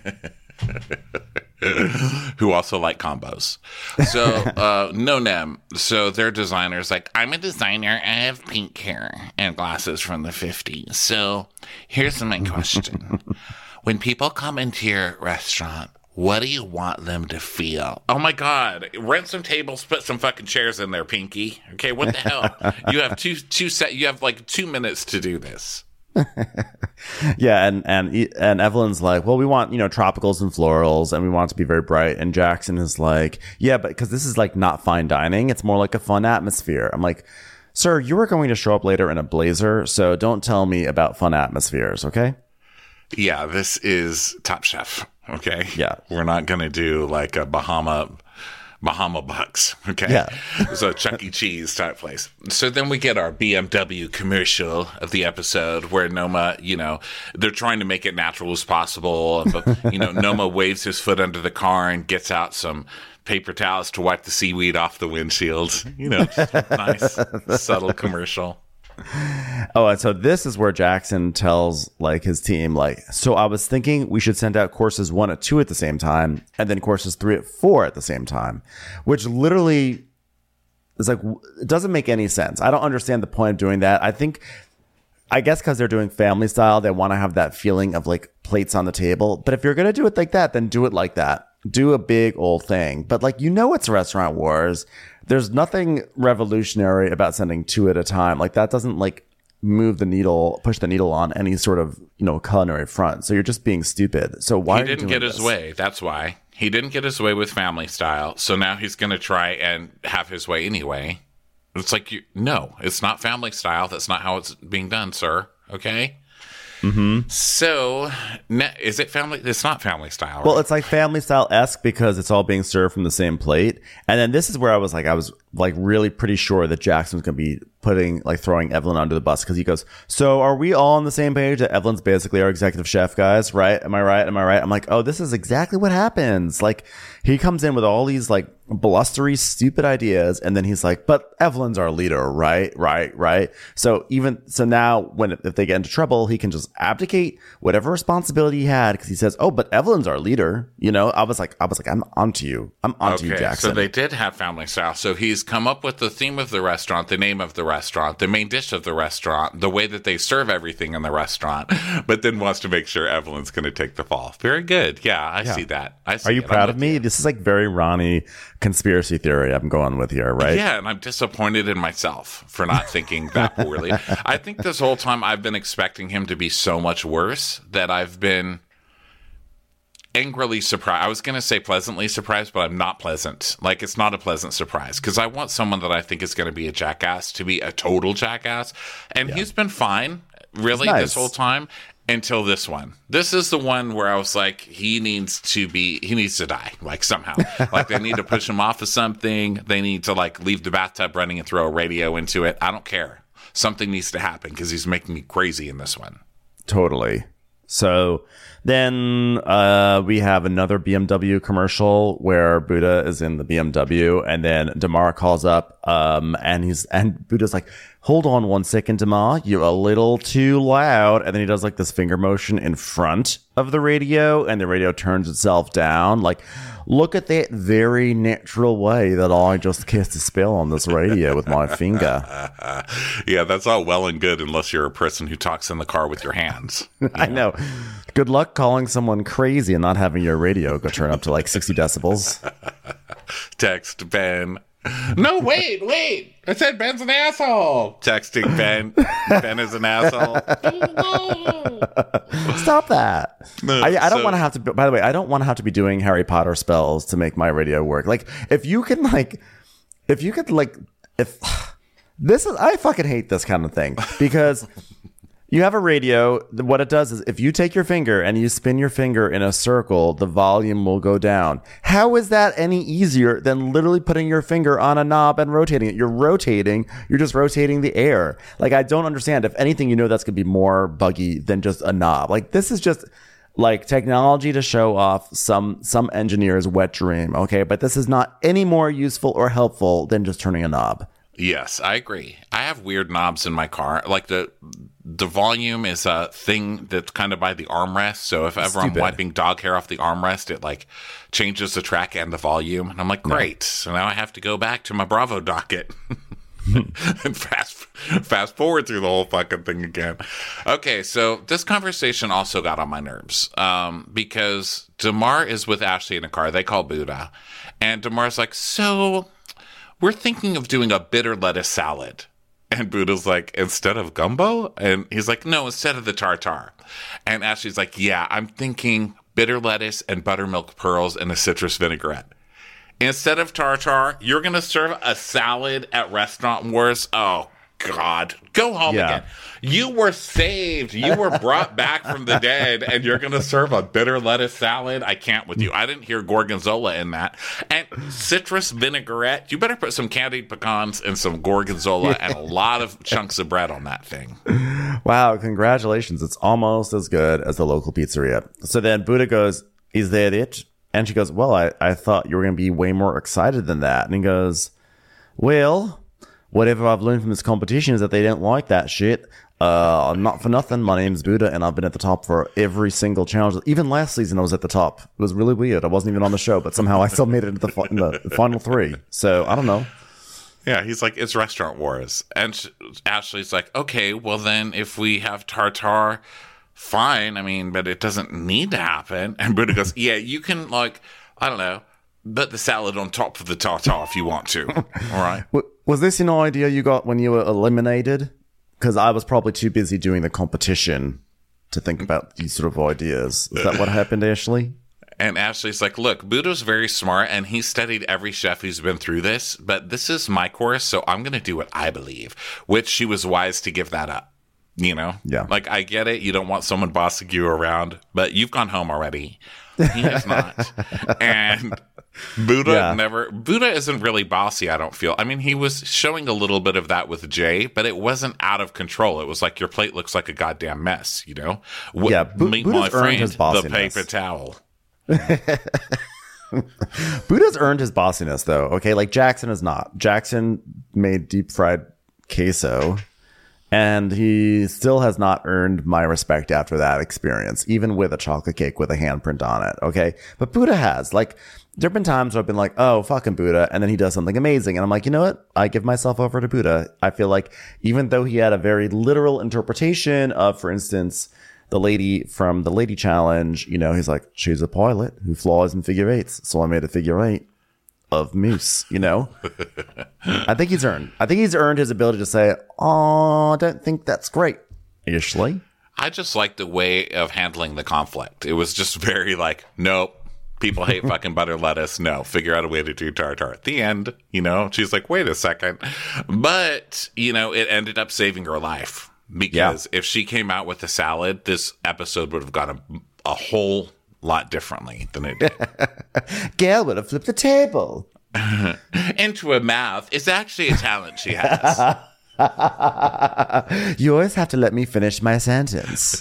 Who also like combos. So, No Nem. So their designer's like, I'm a designer. I have pink hair and glasses from the 50s. So here's my question. When people come into your restaurant, what do you want them to feel? Oh my God. Rent some tables, put some fucking chairs in there, Pinky. Okay, what the hell? You have you have like 2 minutes to do this. Yeah, and Evelyn's like, well, we want, tropicals and florals, and we want it to be very bright. And Jackson is like, yeah, but because this is like not fine dining, it's more like a fun atmosphere. I'm like, sir, you are going to show up later in a blazer, so don't tell me about fun atmospheres, okay? Yeah, this is Top Chef. Okay. Yeah, we're not gonna do like a Bahama Bucks, okay? Yeah. So Chuck E. Cheese type place. So then we get our BMW commercial of the episode where Noma, they're trying to make it natural as possible. But, Noma waves his foot under the car and gets out some paper towels to wipe the seaweed off the windshield. Nice, subtle commercial. Oh, and so this is where Jackson tells like his team, like, so I was thinking we should send out courses 1 at 2 at the same time, and then courses 3 at 4 at the same time, which literally is like, it doesn't make any sense. I don't understand the point of doing that. I guess because they're doing family style, they want to have that feeling of like plates on the table. But if you're going to do it like that, then do it like that. Do a big old thing. But like, it's Restaurant Wars. There's nothing revolutionary about sending 2 at a time. Like that doesn't like push the needle on any sort of, culinary front. So you're just being stupid. So why he didn't get his way? That's why he didn't get his way with family style. So now he's going to try and have his way anyway. It's like, no, it's not family style. That's not how it's being done, sir. Okay. Mm-hmm. So, is it family? It's not family style. Right? Well, it's like family style-esque because it's all being served from the same plate. And then this is where I was really pretty sure that Jackson was going to be throwing Evelyn under the bus, because he goes, so are we all on the same page that Evelyn's basically our executive chef, guys? Right? Am I right? I'm like, oh, this is exactly what happens. Like, he comes in with all these like blustery, stupid ideas, and then he's like, but Evelyn's our leader, right? So now if they get into trouble, he can just abdicate whatever responsibility he had, because he says, oh, but Evelyn's our leader. I was like, I'm onto you. I'm onto you, Jackson. So they did have family style. So he's come up with the theme of the restaurant, the name of the restaurant, the main dish of the restaurant, the way that they serve everything in the restaurant, but then wants to make sure Evelyn's going to take the fall. Very good. Yeah, I see that. Are you proud of me? This is like very Ronnie conspiracy theory I'm going with here, right? Yeah, and I'm disappointed in myself for not thinking that poorly. I think this whole time I've been expecting him to be so much worse that I've been angrily surprised. I was going to say pleasantly surprised, but I'm not pleasant. Like, it's not a pleasant surprise, because I want someone that I think is going to be a jackass to be a total jackass. And he's been fine, really, this whole time, until this one. This is the one where I was like, he needs to die, like, somehow. Like, they need to push him off of something. They need to, like, leave the bathtub running and throw a radio into it. I don't care. Something needs to happen, because he's making me crazy in this one. Totally. So then we have another BMW commercial where Buddha is in the BMW, and then Damar calls up and Buddha's like, hold on 1 second, Damar, you're a little too loud. And then he does like this finger motion in front of the radio, and the radio turns itself down. Like, look at that very natural way that I just cast a spell on this radio with my finger. Yeah, that's all well and good unless you're a person who talks in the car with your hands. I know. Good luck calling someone crazy and not having your radio go turn up to like 60 decibels. Text Ben. No, wait. I said Ben's an asshole. Texting Ben. Ben is an asshole. Stop that. No, I don't want to have to, by the way, I don't want to have to be doing Harry Potter spells to make my radio work. Like, if this is, I fucking hate this kind of thing because you have a radio. What it does is if you take your finger and you spin your finger in a circle, the volume will go down. How is that any easier than literally putting your finger on a knob and rotating it? You're just rotating the air. Like, I don't understand. If anything, that's going to be more buggy than just a knob. Like, this is just like technology to show off some engineer's wet dream. Okay. But this is not any more useful or helpful than just turning a knob. Yes, I agree. I have weird knobs in my car. Like the volume is a thing that's kind of by the armrest. So if ever I'm wiping dog hair off the armrest, it like changes the track and the volume. And I'm like, great. So now I have to go back to my Bravo docket and fast forward through the whole fucking thing again. Okay, so this conversation also got on my nerves because Damar is with Ashley in a car. They call Buddha. And Damar's like, so we're thinking of doing a bitter lettuce salad. And Buddha's like, instead of gumbo? And he's like, no, instead of the tartare. And Ashley's like, yeah, I'm thinking bitter lettuce and buttermilk pearls and a citrus vinaigrette. Instead of tartare, you're going to serve a salad at Restaurant Wars? Oh, God. Go home again. You were saved. You were brought back from the dead, and you're going to serve a bitter lettuce salad? I can't with you. I didn't hear gorgonzola in that. And citrus vinaigrette, you better put some candied pecans and some gorgonzola and a lot of chunks of bread on that thing. Wow, congratulations. It's almost as good as the local pizzeria. So then Buddha goes, is that it? And she goes, well, I thought you were going to be way more excited than that. And he goes, well, whatever I've learned from this competition is that they don't like that shit. Not for nothing. My name's Buddha, and I've been at the top for every single challenge. Even last season, I was at the top. It was really weird. I wasn't even on the show, but somehow I still made it into the final three. So I don't know. Yeah, he's like, it's Restaurant Wars. And Ashley's like, okay, well then if we have tartare, fine. I mean, but it doesn't need to happen. And Buddha goes, yeah, you can like, I don't know, put the salad on top of the tartare if you want to. All right. Was this an idea you got when you were eliminated? Because I was probably too busy doing the competition to think about these sort of ideas. Is that what happened, Ashley? And Ashley's like, look, Buddha's very smart, and he studied every chef who's been through this, but this is my course, so I'm going to do what I believe, which she was wise to give that up. You know? Yeah. Like, I get it. You don't want someone bossing you around, but you've gone home already. He has not. And Buddha isn't really bossy, I don't feel. I mean, he was showing a little bit of that with Jay, but it wasn't out of control. It was like, your plate looks like a goddamn mess, you know? Meet my friend, the paper towel. Buddha's earned his bossiness, though. Okay, like Jackson is not. Jackson made deep fried queso, and he still has not earned my respect after that experience, even with a chocolate cake with a handprint on it. Okay, but Buddha has. Like, there have been times where I've been like, oh, fucking Buddha, and then he does something amazing, and I'm like, you know what? I give myself over to Buddha. I feel like even though he had a very literal interpretation of, for instance, the lady from the Lady Challenge, you know, he's like, she's a pilot who flies in figure eights. So I made a figure eight of moose, you know? I think he's earned his ability to say, oh, I don't think that's great. Ashley? I just like the way of handling the conflict. It was just very like, nope, people hate fucking butter lettuce. No, figure out a way to do tartare. At the end, you know, she's like, wait a second. But, you know, it ended up saving her life. Because if she came out with a salad, this episode would have gone a whole lot differently than it did. Gail would have flipped the table. Into her mouth is actually a talent she has. You always have to let me finish my sentence.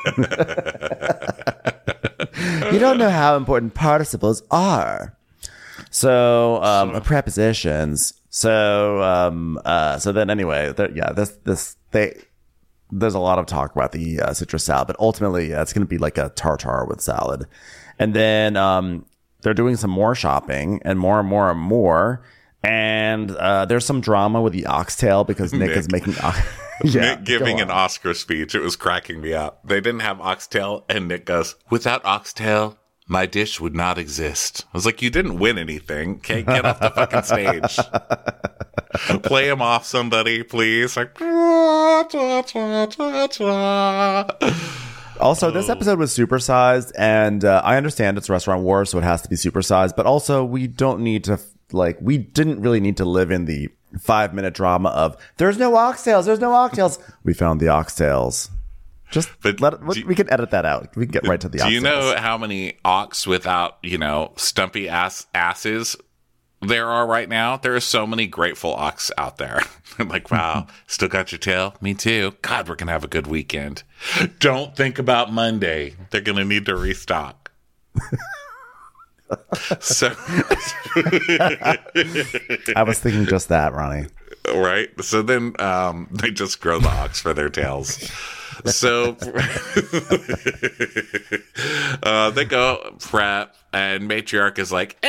You don't know how important participles are. So, prepositions. So then anyway, there's a lot of talk about the citrus salad, but ultimately it's going to be like a tartare with salad. And then they're doing some more shopping and more and more and more. And there's some drama with the oxtail because Nick is making... Nick giving an Oscar speech. It was cracking me up. They didn't have oxtail, and Nick goes, without oxtail, my dish would not exist. I was like, you didn't win anything. Okay, get off the fucking stage. Play him off, somebody, please. Like, Also, this episode was supersized, and I understand it's Restaurant Wars, so it has to be supersized. But also, we don't need to, we didn't really need to live in the 5-minute drama of there's no oxtails. We found the oxtails. We can edit that out. We can get right to the oxtails. Do you know how many ox without, stumpy asses there are right now? There are so many grateful ox out there. Like, wow, still got your tail? Me too. God, we're going to have a good weekend. Don't think about Monday. They're going to need to restock. So I was thinking just that, Ronnie. Right? So then they just grow the ox for their tails. So they go prep, and Matriarch is like,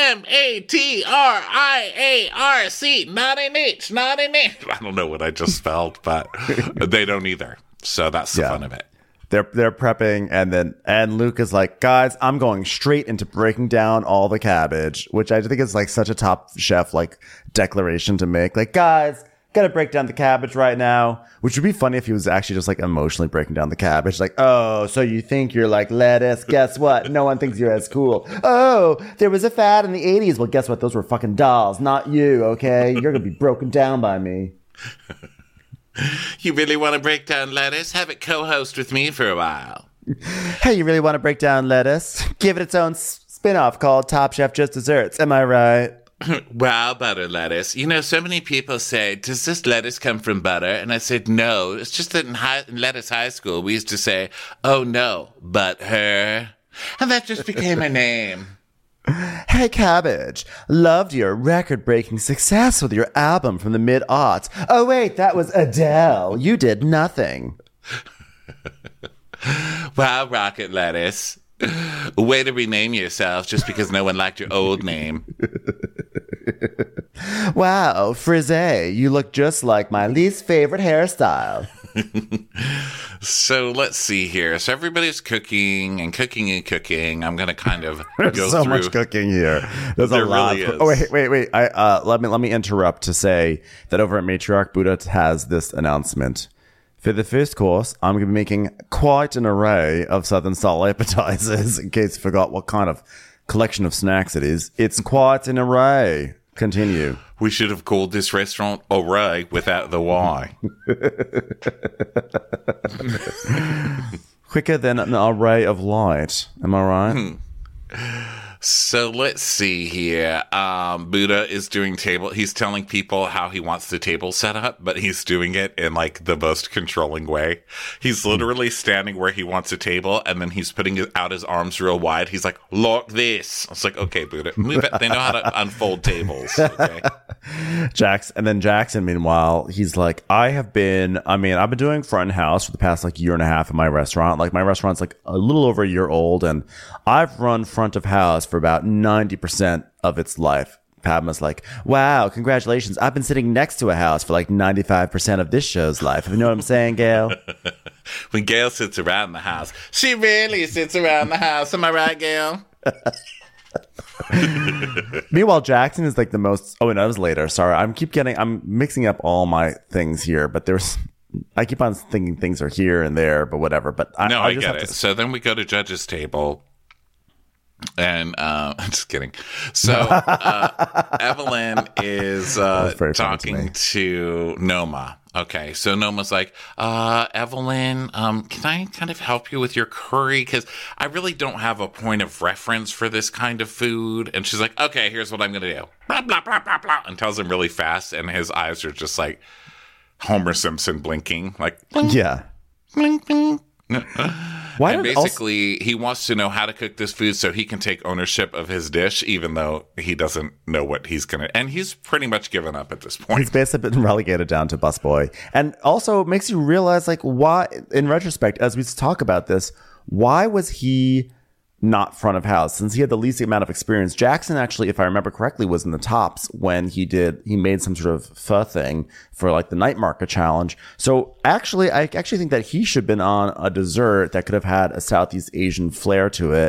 MATRIARC, not an H, not an H. I don't know what I just spelled, but they don't either. So that's the fun of it. They're prepping, and Luke is like, guys, I'm going straight into breaking down all the cabbage, which I think is like such a Top Chef declaration to make. Like, guys, gotta break down the cabbage right now. Which would be funny if he was actually just emotionally breaking down the cabbage. Like, oh, so you think you're like lettuce? Guess what? No one thinks you're as cool. Oh, there was a fad in the 80s. Well, guess what? Those were fucking dolls, not you, okay? You're gonna be broken down by me. You really want to break down lettuce? Have it co-host with me for a while. Hey, you really want to break down lettuce? Give it its own spin-off called Top Chef Just Desserts. Am I right? Wow, butter lettuce. So many people say, does this lettuce come from butter? And I said, no. It's just that in lettuce high school, we used to say, oh, no, but her. And that just became a name. Hey, Cabbage. Loved your record-breaking success with your album from the mid-aughts. Oh, wait, that was Adele. You did nothing. Wow, Rocket Lettuce. Way to rename yourself just because no one liked your old name. Wow, Frisee, you look just like my least favorite hairstyle. So let's see here. So everybody's cooking and cooking and cooking. I'm going to kind of go through. So much cooking here. There's a lot. Really is. Oh, wait. Let me interrupt to say that over at Matriarch, Buddha has this announcement. For the first course, I'm going to be making quite an array of Southern style appetizers. In case you forgot what kind of collection of snacks it is, it's quite an array. Continue. We should have called this restaurant Array without the Y. Quicker than an array of light. Am I right? So let's see here. Buddha is doing table. He's telling people how he wants the table set up, but he's doing it in the most controlling way. He's literally standing where he wants a table, and then he's putting out his arms real wide. He's like, "Look this." I was like, "Okay, Buddha, move it." They know how to unfold tables. Okay. Jackson, meanwhile, he's like, I've been doing front house for the past year and a half in my restaurant. My restaurant's a little over a year old, and I've run front of house for about 90% of its life. Padma's like, wow, congratulations. I've been sitting next to a house for 95% of this show's life. You know what I'm saying, Gail? When Gail sits around the house, she really sits around the house. Am I right, Gail? Meanwhile, Jackson is the most. Oh, and that was later. Sorry, I'm mixing up all my things here. But I keep on thinking things are here and there, but whatever. But I get it. So then we go to judge's table. And I'm just kidding. So Evelyn is talking to Noma. Okay, so Noma's like, Evelyn, can I kind of help you with your curry? Because I really don't have a point of reference for this kind of food. And she's like, okay, here's what I'm going to do. Blah, blah, blah, blah, blah. And tells him really fast. And his eyes are just like Homer Simpson blinking. Blink, yeah. Blink, blink. And basically, he wants to know how to cook this food so he can take ownership of his dish, even though he doesn't know what he's going to. And he's pretty much given up at this point. He's basically been relegated down to busboy. And also, it makes you realize, why, in retrospect, as we talk about this, why was he not front of house? Since he had the least amount of experience. Jackson actually, if I remember correctly, was in the tops when he made some sort of pho thing for the night market challenge. So actually, I think that he should have been on a dessert that could have had a Southeast Asian flair to it.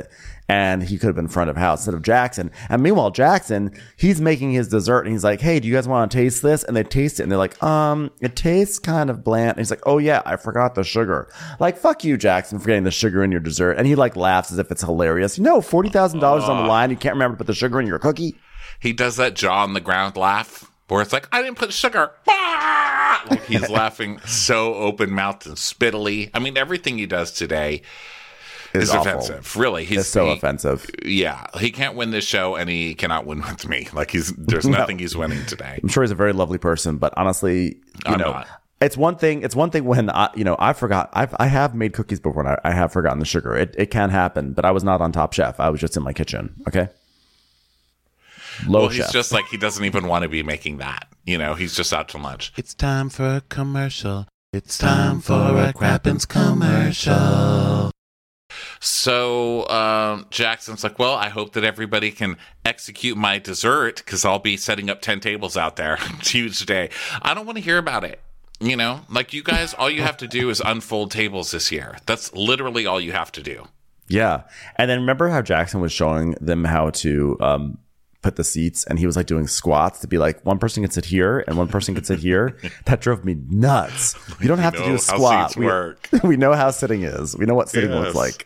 and he could have been front of house instead of Jackson. And meanwhile, Jackson, he's making his dessert and he's like, hey, do you guys want to taste this? And they taste it and they're like, it tastes kind of bland. And he's like, oh yeah, I forgot the sugar. Like, fuck you, Jackson, for getting the sugar in your dessert. And he like laughs as if it's hilarious. You know, $40,000 on the line. You can't remember to put the sugar in your cookie. He does that jaw on the ground laugh where it's like, I didn't put sugar. Ah! Like he's laughing so open-mouthed and spittily. I mean, everything he does today is offensive. Really. It's so offensive. Yeah. He can't win this show and he cannot win with me. Like there's nothing he's winning today. I'm sure he's a very lovely person, but honestly, you know, it's one thing when I forgot. I have made cookies before and I have forgotten the sugar. It can happen, but I was not on Top Chef. I was just in my kitchen. Okay. He's just like, he doesn't even want to be making that. You know, he's just out to lunch. It's time for a commercial. It's time for a Crappens commercial. So Jackson's like, well, I hope that everybody can execute my dessert because I'll be setting up 10 tables out there. It's a huge day. I don't want to hear about it. You know, like you guys, all you have to do is unfold tables this year. That's literally all you have to do. Yeah. And then remember how Jackson was showing them how to put the seats, and he was like doing squats to be like, one person can sit here and one person can sit here. That drove me nuts. You don't have to do a squat. We know how sitting is. We know what sitting looks like.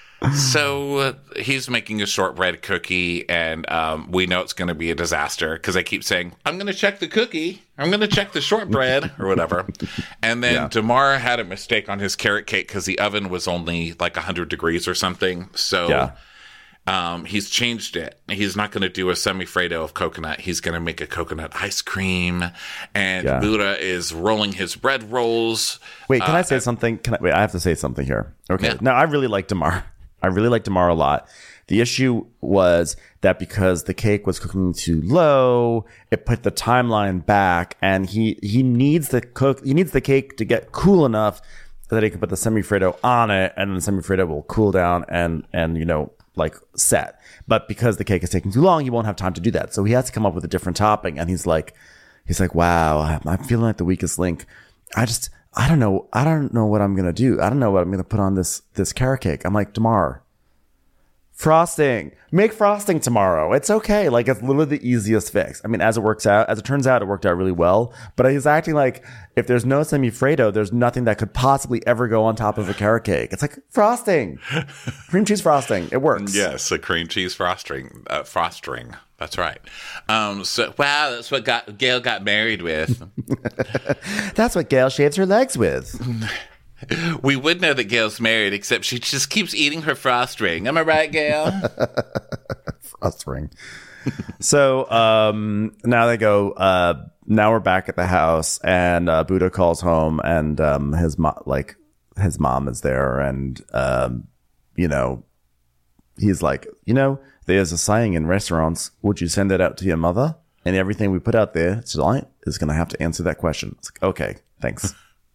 So he's making a shortbread cookie, and we know it's going to be a disaster because I keep saying, I'm going to check the cookie. I'm going to check the shortbread or whatever. And then Damar had a mistake on his carrot cake because the oven was only like 100 degrees or something. So he's changed it. He's not going to do a semi-Fredo of coconut. He's going to make a coconut ice cream. And Buddha is rolling his bread rolls. Wait, can I say something? I have to say something here. Okay. Now, I really like Damar. I really like Damar a lot. The issue was that because the cake was cooking too low, it put the timeline back, and he needs the cake to get cool enough that he can put the semi-Fredo on it, and then the semi-Fredo will cool down and you know, like set. But because the cake is taking too long, he won't have time to do that. So he has to come up with a different topping. And he's like, wow, I'm feeling like the weakest link. I don't know what I'm going to do. I don't know what I'm going to put on this carrot cake. I'm like, Damar, frosting. Make frosting tomorrow. It's okay. Like, it's literally the easiest fix. I mean, as it turns out, it worked out really well. But he's acting like if there's no semi-Fredo, there's nothing that could possibly ever go on top of a carrot cake. It's like frosting. Cream cheese frosting. It works. Yes, a cream cheese frosting. That's right. So, wow, that's what Gail got married with. That's what Gail shaves her legs with. We would know that Gail's married, except she just keeps eating her frost ring. Am I right, Gail? Frost ring. So now they go. Now we're back at the house, and Buddha calls home, and his mom is there, and you know, he's like, you know, there's a saying in restaurants: would you send it out to your mother? And everything we put out there tonight is going to have to answer that question. It's like, okay, thanks.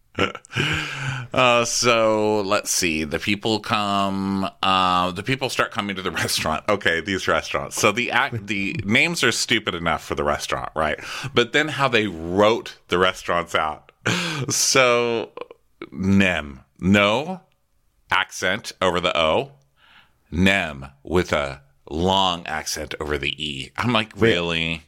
So let's see. The people start coming to the restaurant. Okay, these restaurants. So the names are stupid enough for the restaurant, right? But then how they wrote the restaurants out. So Nem, no accent over the O. Nem with a long accent over the E. I'm like, really?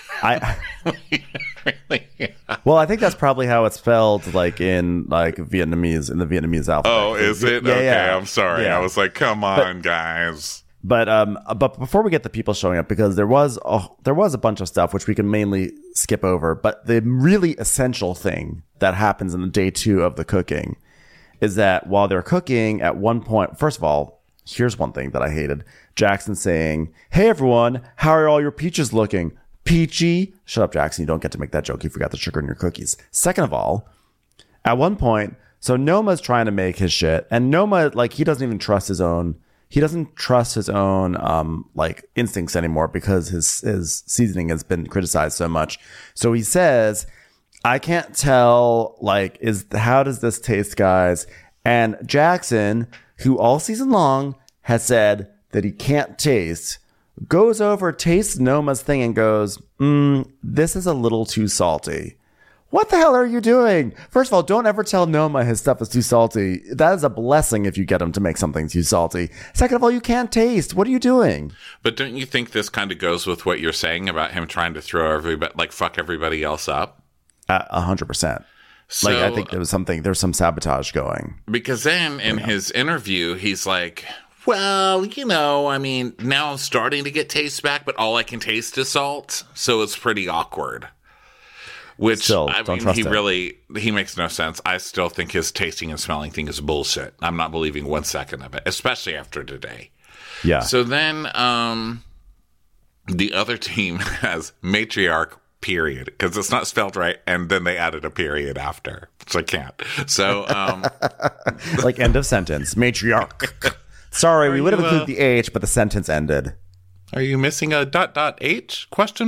Really? Well, I think that's probably how it's spelled, like in like Vietnamese, in the Vietnamese alphabet. Oh, is it? Yeah, okay, yeah. I'm sorry. Yeah. I was like, come on, guys. But before we get the people showing up, because there was a bunch of stuff which we can mainly skip over, but the really essential thing that happens in the day 2 of the cooking is that while they're cooking, at one point, first of all, here's one thing that I hated: Jackson saying, "Hey everyone, how are all your peaches looking? Peachy." Shut up, Jackson. You don't get to make that joke. You forgot the sugar in your cookies. Second of all, at one point, so Noma's trying to make his shit, and Noma, like, he doesn't trust his own like instincts anymore because his seasoning has been criticized so much. So he says, I can't tell, like, how does this taste, guys? And Jackson, who all season long has said that he can't taste, goes over, tastes Noma's thing, and goes, this is a little too salty. What the hell are you doing? First of all, don't ever tell Noma his stuff is too salty. That is a blessing if you get him to make something too salty. Second of all, you can't taste. What are you doing? But don't you think this kind of goes with what you're saying about him trying to throw everybody, like fuck everybody else up? 100%. So, Like, I think there's some sabotage going. Because then in his interview, he's like, well, I mean, now I'm starting to get taste back, but all I can taste is salt. So it's pretty awkward. Which, Still, I don't mean, trust he makes no sense. I still think his tasting and smelling thing is bullshit. I'm not believing 1 second of it, especially after today. Yeah. So then the other team has matriarch, period, because it's not spelled right, and then they added a period after, which I can't. So, like end of sentence. Matriarch. Sorry, we would have included the H, but the sentence ended. Are you missing a ... H ?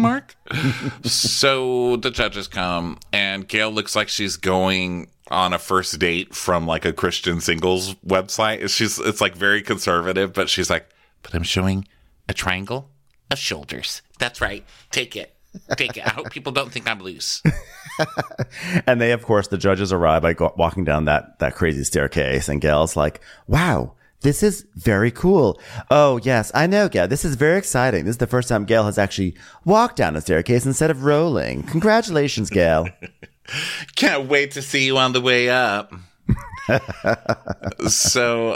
So the judges come, and Gail looks like she's going on a first date from like a Christian singles website. It's like very conservative, but she's like, but I'm showing a triangle of shoulders. That's right. Take it. Take it. I hope people don't think I'm loose. And they, of course, the judges arrive by walking down that crazy staircase, and Gail's like, wow. This is very cool. Oh, yes, I know, Gail. This is very exciting. This is the first time Gail has actually walked down a staircase instead of rolling. Congratulations, Gail. Can't wait to see you on the way up. So,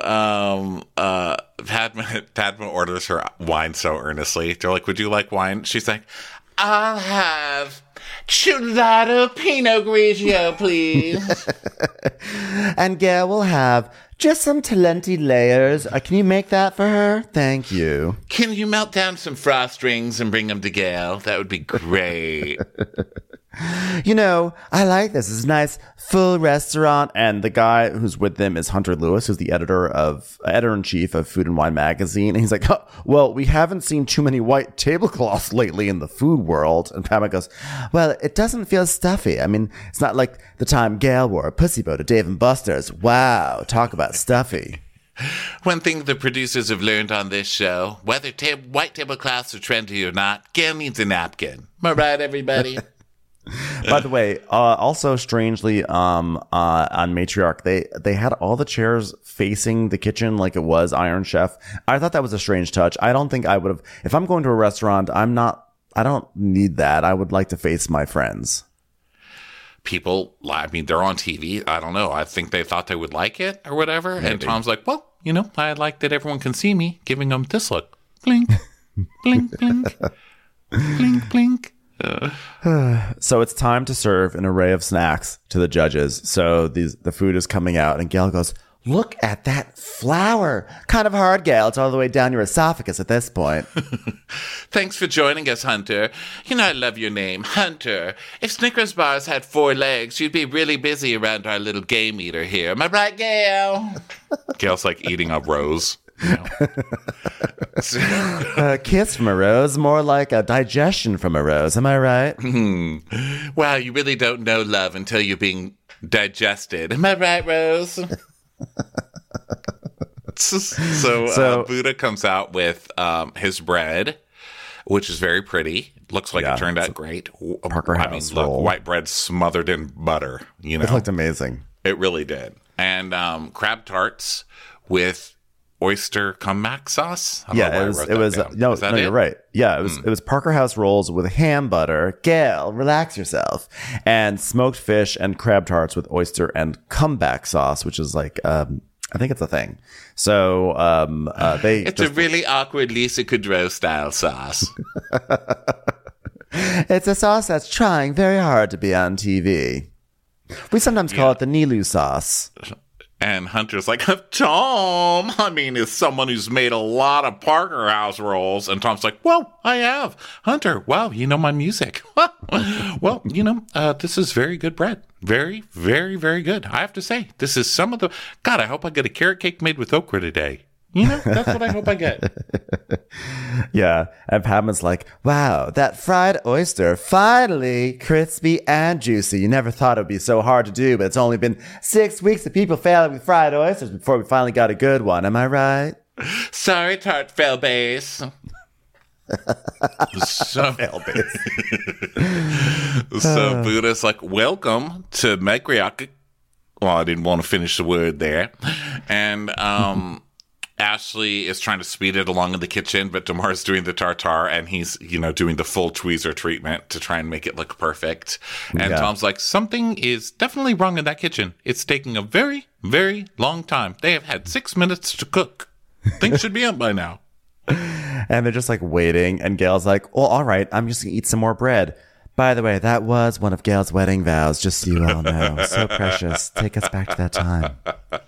Padma orders her wine so earnestly. They're like, would you like wine? She's like, I'll have Chilada Pinot Grigio, please. And Gail will have just some Talenti layers. Can you make that for her? Thank you. Can you melt down some frost rings and bring them to Gail? That would be great. I like this. It's a nice full restaurant. And the guy who's with them is Hunter Lewis, who's the editor-in-chief of Food and Wine magazine. And he's like, oh, well, we haven't seen too many white tablecloths lately in the food world. And Padma goes, well, it doesn't feel stuffy. I mean, it's not like the time Gail wore a pussy boat at Dave & Buster's. Wow, talk about stuffy. One thing the producers have learned on this show, whether white tablecloths are trendy or not, Gail needs a napkin. Am I right, everybody? By the way, also strangely, on Matriarch, they had all the chairs facing the kitchen like it was Iron Chef. I thought that was a strange touch. I don't think I would have, if I'm going to a restaurant, I don't need that. I would like to face my friends. People, I mean, they're on TV. I don't know. I think they thought they would like it or whatever. Maybe. And Tom's like, well, I like that everyone can see me, giving them this look. Blink, blink, blink, blink, blink. So it's time to serve an array of snacks to the judges. So the food is coming out, and Gail goes, look at that flour. Kind of hard, Gail. It's all the way down your esophagus at this point. Thanks for joining us, Hunter. I love your name, Hunter. If Snickers bars had 4 legs, you'd be really busy around our little game eater here. Am I right, Gail? Gail's like eating a rose. A kiss from a rose, more like a digestion from a rose. Am I right? Wow, you really don't know love until you're being digested. Am I right, Rose? So Buddha comes out with his bread, which is very pretty. Looks like it turned out great. Parker House roll. White bread smothered in butter. It looked amazing. It really did. And crab tarts with oyster comeback sauce. You're right. Yeah, it was Parker House rolls with ham butter. Gail, relax yourself. And smoked fish and crab tarts with oyster and comeback sauce, which is like I think it's a thing. So it's a really awkward Lisa Kudrow style sauce. It's a sauce that's trying very hard to be on TV. We sometimes call it the Nilu sauce. And Hunter's like, Tom, I mean, is someone who's made a lot of Parker House rolls. And Tom's like, well, I have. Hunter, wow, you know my music. Well, this is very good bread. Very, very, very good. I have to say, this is some of the... God, I hope I get a carrot cake made with okra today. That's what I hope I get. Yeah. And Padma's like, wow, that fried oyster, finally crispy and juicy. You never thought it would be so hard to do, but it's only been 6 weeks of people failing with fried oysters before we finally got a good one. Am I right? Sorry, tart fell base. So, so Buddha's like, welcome to Megriak. Well, I didn't want to finish the word there. And Ashley is trying to speed it along in the kitchen, but Damar's doing the tartare, and he's, doing the full tweezer treatment to try and make it look perfect. And Tom's like, something is definitely wrong in that kitchen. It's taking a very, very long time. They have had 6 minutes to cook. Things should be up by now. And they're just like waiting. And Gail's like, well, all right, I'm just going to eat some more bread. By the way, that was one of Gail's wedding vows, just so you all know. So precious. Take us back to that time.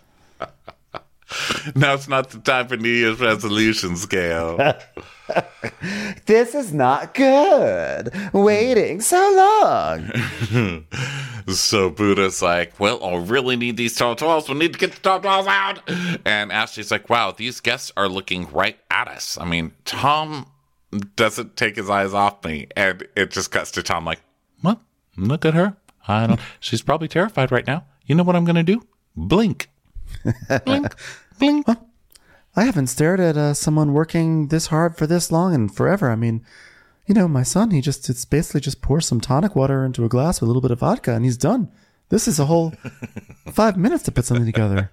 Now it's not the time for New Year's resolutions, Gail. This is not good. Waiting so long. So Buddha's like, well, I really need these tartares. We need to get the tartares out. And Ashley's like, wow, these guests are looking right at us. I mean, Tom doesn't take his eyes off me. And it just cuts to Tom like, what? Look at her. I don't. She's probably terrified right now. You know what I'm going to do? Blink. Blink. Blink. Huh? I haven't stared at someone working this hard for this long and forever. I mean, my son, it's basically just pour some tonic water into a glass with a little bit of vodka and he's done. This is a whole 5 minutes to put something together.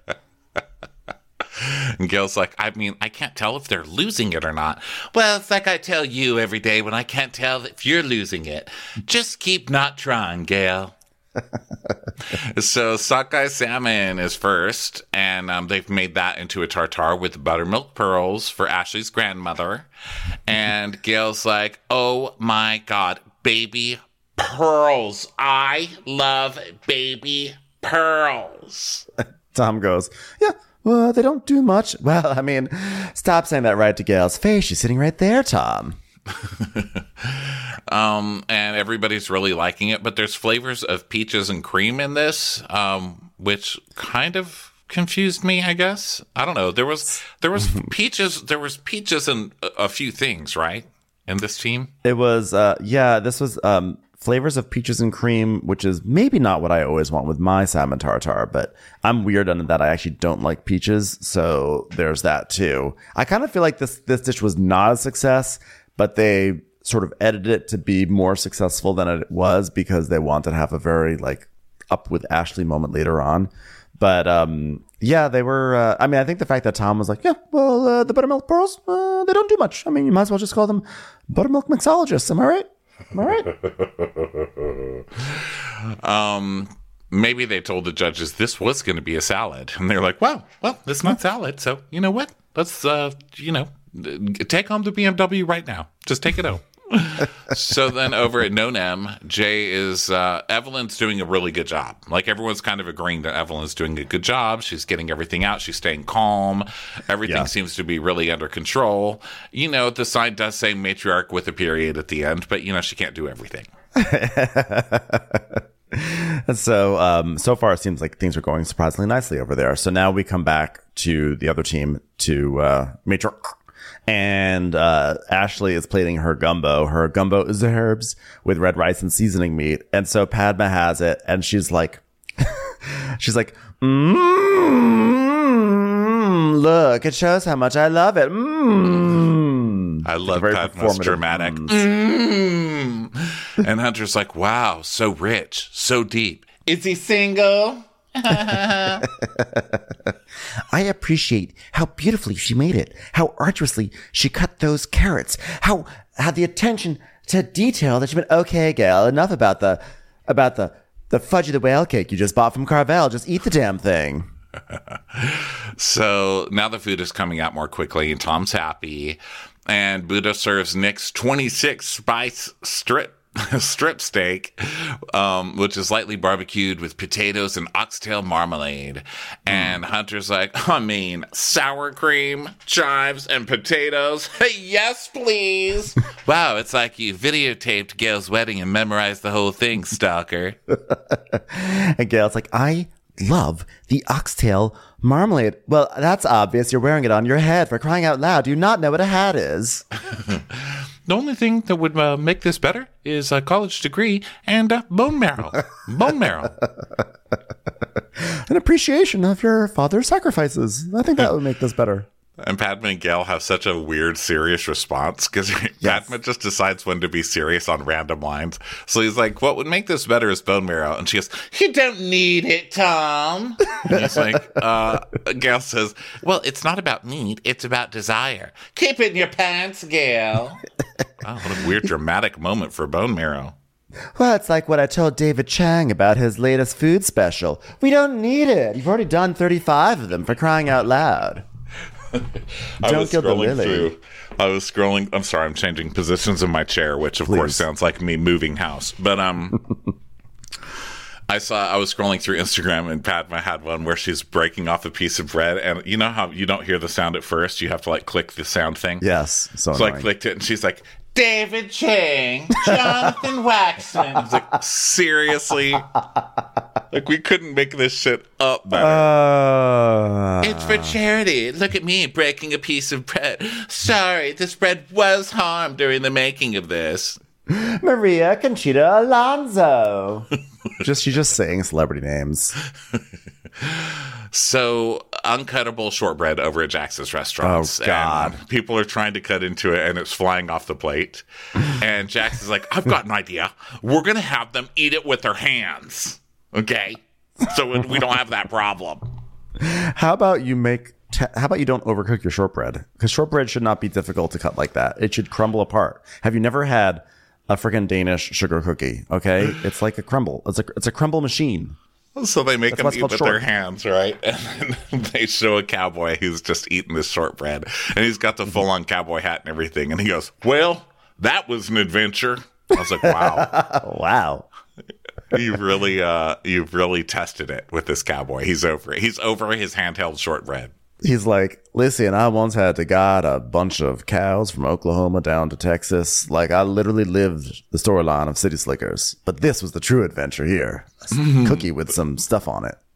And Gail's like, I mean, I can't tell if they're losing it or not. Well, it's like I tell you every day when I can't tell if you're losing it. Just keep not trying, Gail. So sockeye salmon is first, and they've made that into a tartare with buttermilk pearls for Ashley's grandmother. And Gail's like, oh my God, baby pearls. I love baby pearls. Tom goes, yeah, well, they don't do much. Well, I mean, stop saying that right to Gail's face. She's sitting right there, Tom. And everybody's really liking it, but there's flavors of peaches and cream in this, which kind of confused me, I guess. I don't know. There was peaches and a few things, right? In this team? It was, this was, flavors of peaches and cream, which is maybe not what I always want with my salmon tartare, but I'm weird on that. I actually don't like peaches. So there's that too. I kind of feel like this dish was not a success, but they sort of edited it to be more successful than it was because they wanted to have a very like up with Ashley moment later on. But they were, I think the fact that Tom was like, yeah, well, the buttermilk pearls, they don't do much. I mean, you might as well just call them buttermilk mixologists. Am I right? Am I right? Maybe they told the judges this was going to be a salad. And they're like, well, it's not salad. So you know what? Let's, take home the BMW right now. Just take it home. So then over at No-Nem, Jay is, Evelyn's doing a really good job. Like everyone's kind of agreeing that Evelyn's doing a good job. She's getting everything out. She's staying calm. Everything seems to be really under control. The sign does say matriarch with a period at the end, but she can't do everything. And so far it seems like things are going surprisingly nicely over there. So now we come back to the other team, to matriarch. And Ashley is plating her gumbo. Her gumbo is herbs with red rice and seasoning meat. And so Padma has it, and she's like, look, it shows how much I love it. I love Padma's dramatic. And Hunter's like, wow, so rich, so deep. Is he single? I appreciate how beautifully she made it, how arduously she cut those carrots, how had the attention to detail that she went, okay, Gail, enough about the fudgy the whale cake you just bought from Carvel. Just eat the damn thing. So now the food is coming out more quickly, and Tom's happy. And Buddha serves Nick's 26 spice strip steak, which is lightly barbecued with potatoes and oxtail marmalade. And Hunter's like, sour cream, chives, and potatoes. Yes, please. Wow, it's like you videotaped Gail's wedding and memorized the whole thing, stalker. And Gail's like, I love the oxtail marmalade. Well, that's obvious. You're wearing it on your head. For crying out loud, do you not know what a hat is? The only thing that would make this better is a college degree and bone marrow. Bone marrow. An appreciation of your father's sacrifices. I think that would make this better. And Padma and Gail have such a weird, serious response because Padma just decides when to be serious on random lines. So he's like, what would make this better is bone marrow. And she goes, you don't need it, Tom. And he's like, Gail says, well, it's not about need. It's about desire. Keep it in your pants, Gail. Oh, what a weird, dramatic moment for bone marrow. Well, it's like what I told David Chang about his latest food special. We don't need it. You've already done 35 of them, for crying out loud. Don't kill the lily. I was scrolling. I'm sorry, I'm changing positions in my chair, which of course sounds like me moving house. But I was scrolling through Instagram and Padma had one where she's breaking off a piece of bread, and you know how you don't hear the sound at first, you have to like click the sound thing. Yes, so I clicked it, and she's like, David Chang, Jonathan Waxman. I was like, seriously? Like, we couldn't make this shit up better. It's for charity. Look at me breaking a piece of bread. Sorry, this bread was harmed during the making of this. Maria Conchita Alonso. She's just saying celebrity names. So, uncuttable shortbread over at Jax's restaurants. Oh, God. And people are trying to cut into it, and it's flying off the plate. And Jax is like, I've got an idea. We're going to have them eat it with their hands. Okay? So we don't have that problem. How about you don't overcook your shortbread? Because shortbread should not be difficult to cut like that. It should crumble apart. Have you never had a freaking Danish sugar cookie? Okay? It's like a crumble. It's a crumble machine. So they make them eat with their hands, right? And then they show a cowboy who's just eating this shortbread. And he's got the full-on cowboy hat and everything. And he goes, well, that was an adventure. I was like, wow. Wow. You've really tested it with this cowboy. He's over it. He's over his handheld shortbread. He's like, listen, I once had to guide a bunch of cows from Oklahoma down to Texas. Like, I literally lived the storyline of City Slickers. But this was the true adventure here. A cookie with some stuff on it.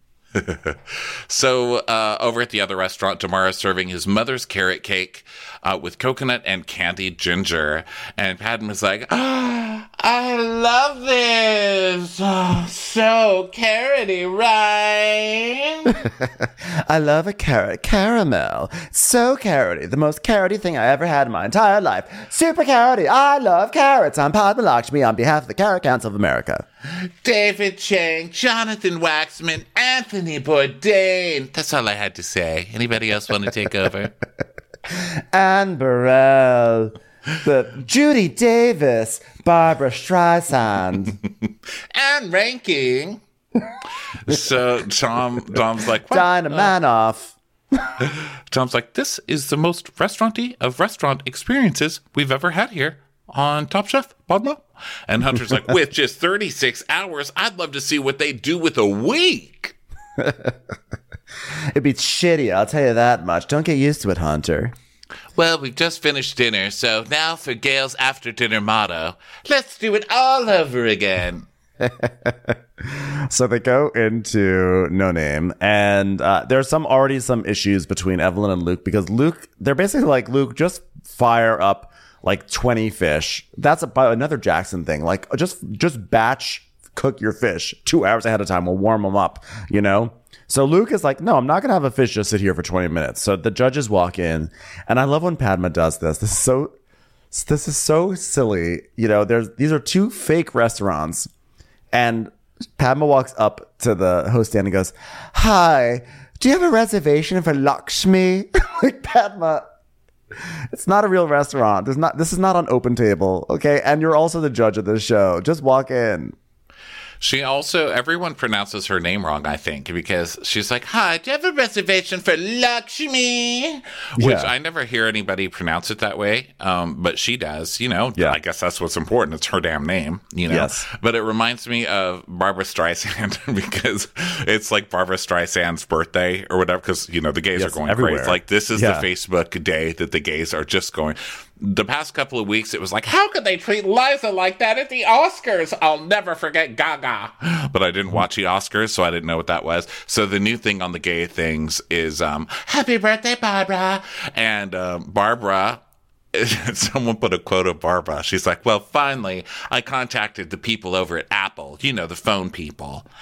So over at the other restaurant, Tomorrow's serving his mother's carrot cake with coconut and candied ginger. And Padma's like, I love this. Oh, so carroty, right? I love a carrot caramel. So carroty. The most carroty thing I ever had in my entire life. Super carroty. I love carrots. I'm Padma Lakshmi on behalf of the Carrot Council of America. David Chang, Jonathan Waxman, Anthony Bourdain. That's all I had to say. Anybody else want to take over? Anne Burrell, Judy Davis, Barbara Streisand, and ranking. So Tom's like, what? Dinah Manoff. Tom's like, this is the most restauranty of restaurant experiences we've ever had here on Top Chef, Padma. And Hunter's like, with just 36 hours, I'd love to see what they do with a week. It'd be shitty, I'll tell you that much. Don't get used to it, Hunter. Well, we've just finished dinner, so now for Gail's after-dinner motto. Let's do it all over again. So they go into No Name, and there's already some issues between Evelyn and Luke, because they're basically like, Luke, just fire up like 20 fish. That's another Jackson thing. Like, just batch cook your fish 2 hours ahead of time. We'll warm them up, you know? So Luke is like, no, I'm not going to have a fish just sit here for 20 minutes. So the judges walk in, and I love when Padma does this. This is so silly. You know, these are two fake restaurants, and Padma walks up to the host stand and goes, hi, do you have a reservation for Lakshmi? Like, Padma, it's not a real restaurant. This is not on Open Table, okay? And you're also the judge of this show. Just walk in. Everyone pronounces her name wrong, I think, because she's like, hi, do you have a reservation for Lakshmi? Which I never hear anybody pronounce it that way, but she does, you know. Yeah. I guess that's what's important. It's her damn name, you know. Yes. But it reminds me of Barbara Streisand because it's like Barbara Streisand's birthday or whatever, because, you know, the gays are going crazy. It's like, this is the Facebook day that the gays are just going. The past couple of weeks, it was like, how could they treat Liza like that at the Oscars? I'll never forget Gaga. But I didn't watch the Oscars, so I didn't know what that was. So the new thing on the gay things is, happy birthday, Barbara. And Barbara, someone put a quote of Barbara. She's like, well, finally, I contacted the people over at Apple, you know, the phone people.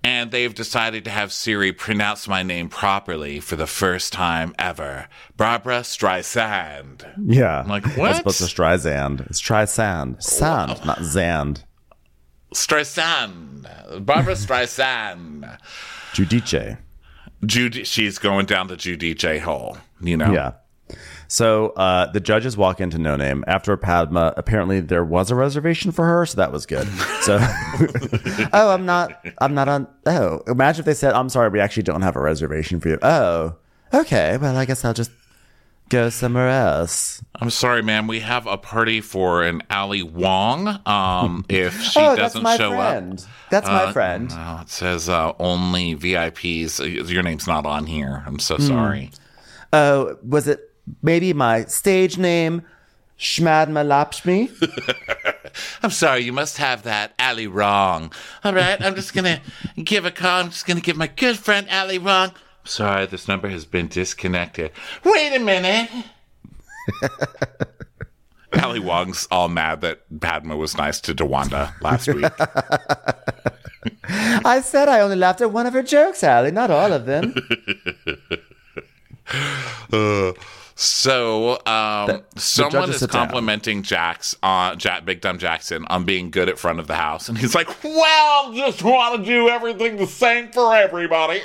and they've decided to have Siri pronounce my name properly for the first time ever. Barbara Streisand. Yeah. I'm like, As what? opposed to Streisand. It's Streisand. Sand, not Zand. Streisand. Barbara Streisand. Judice. She's going down the Judice hole, you know? Yeah. So the judges walk into No Name after Padma. Apparently, there was a reservation for her, so that was good. So, oh, I'm not on. Oh, imagine if they said, "I'm sorry, we actually don't have a reservation for you." Oh, okay. Well, I guess I'll just go somewhere else. I'm sorry, ma'am. We have a party for an Ali Wong. If she Oh, doesn't that's my show friend. up. That's my friend. No, it says only VIPs. Your name's not on here. I'm so sorry. Oh, was it maybe my stage name, Shmadma Lapshmi? I'm sorry. You must have that Ali wrong. All right. I'm just going to give a call. I'm just going to give my good friend Ali wrong. Sorry, this number has been disconnected. Wait a minute. Ali Wong's all mad that Padma was nice to Dewanda last week. I said I only laughed at one of her jokes, Allie, not all of them. So, someone judges is sit down. complimenting Big Dumb Jackson on being good at front of the house. And he's like, well, just want to do everything the same for everybody.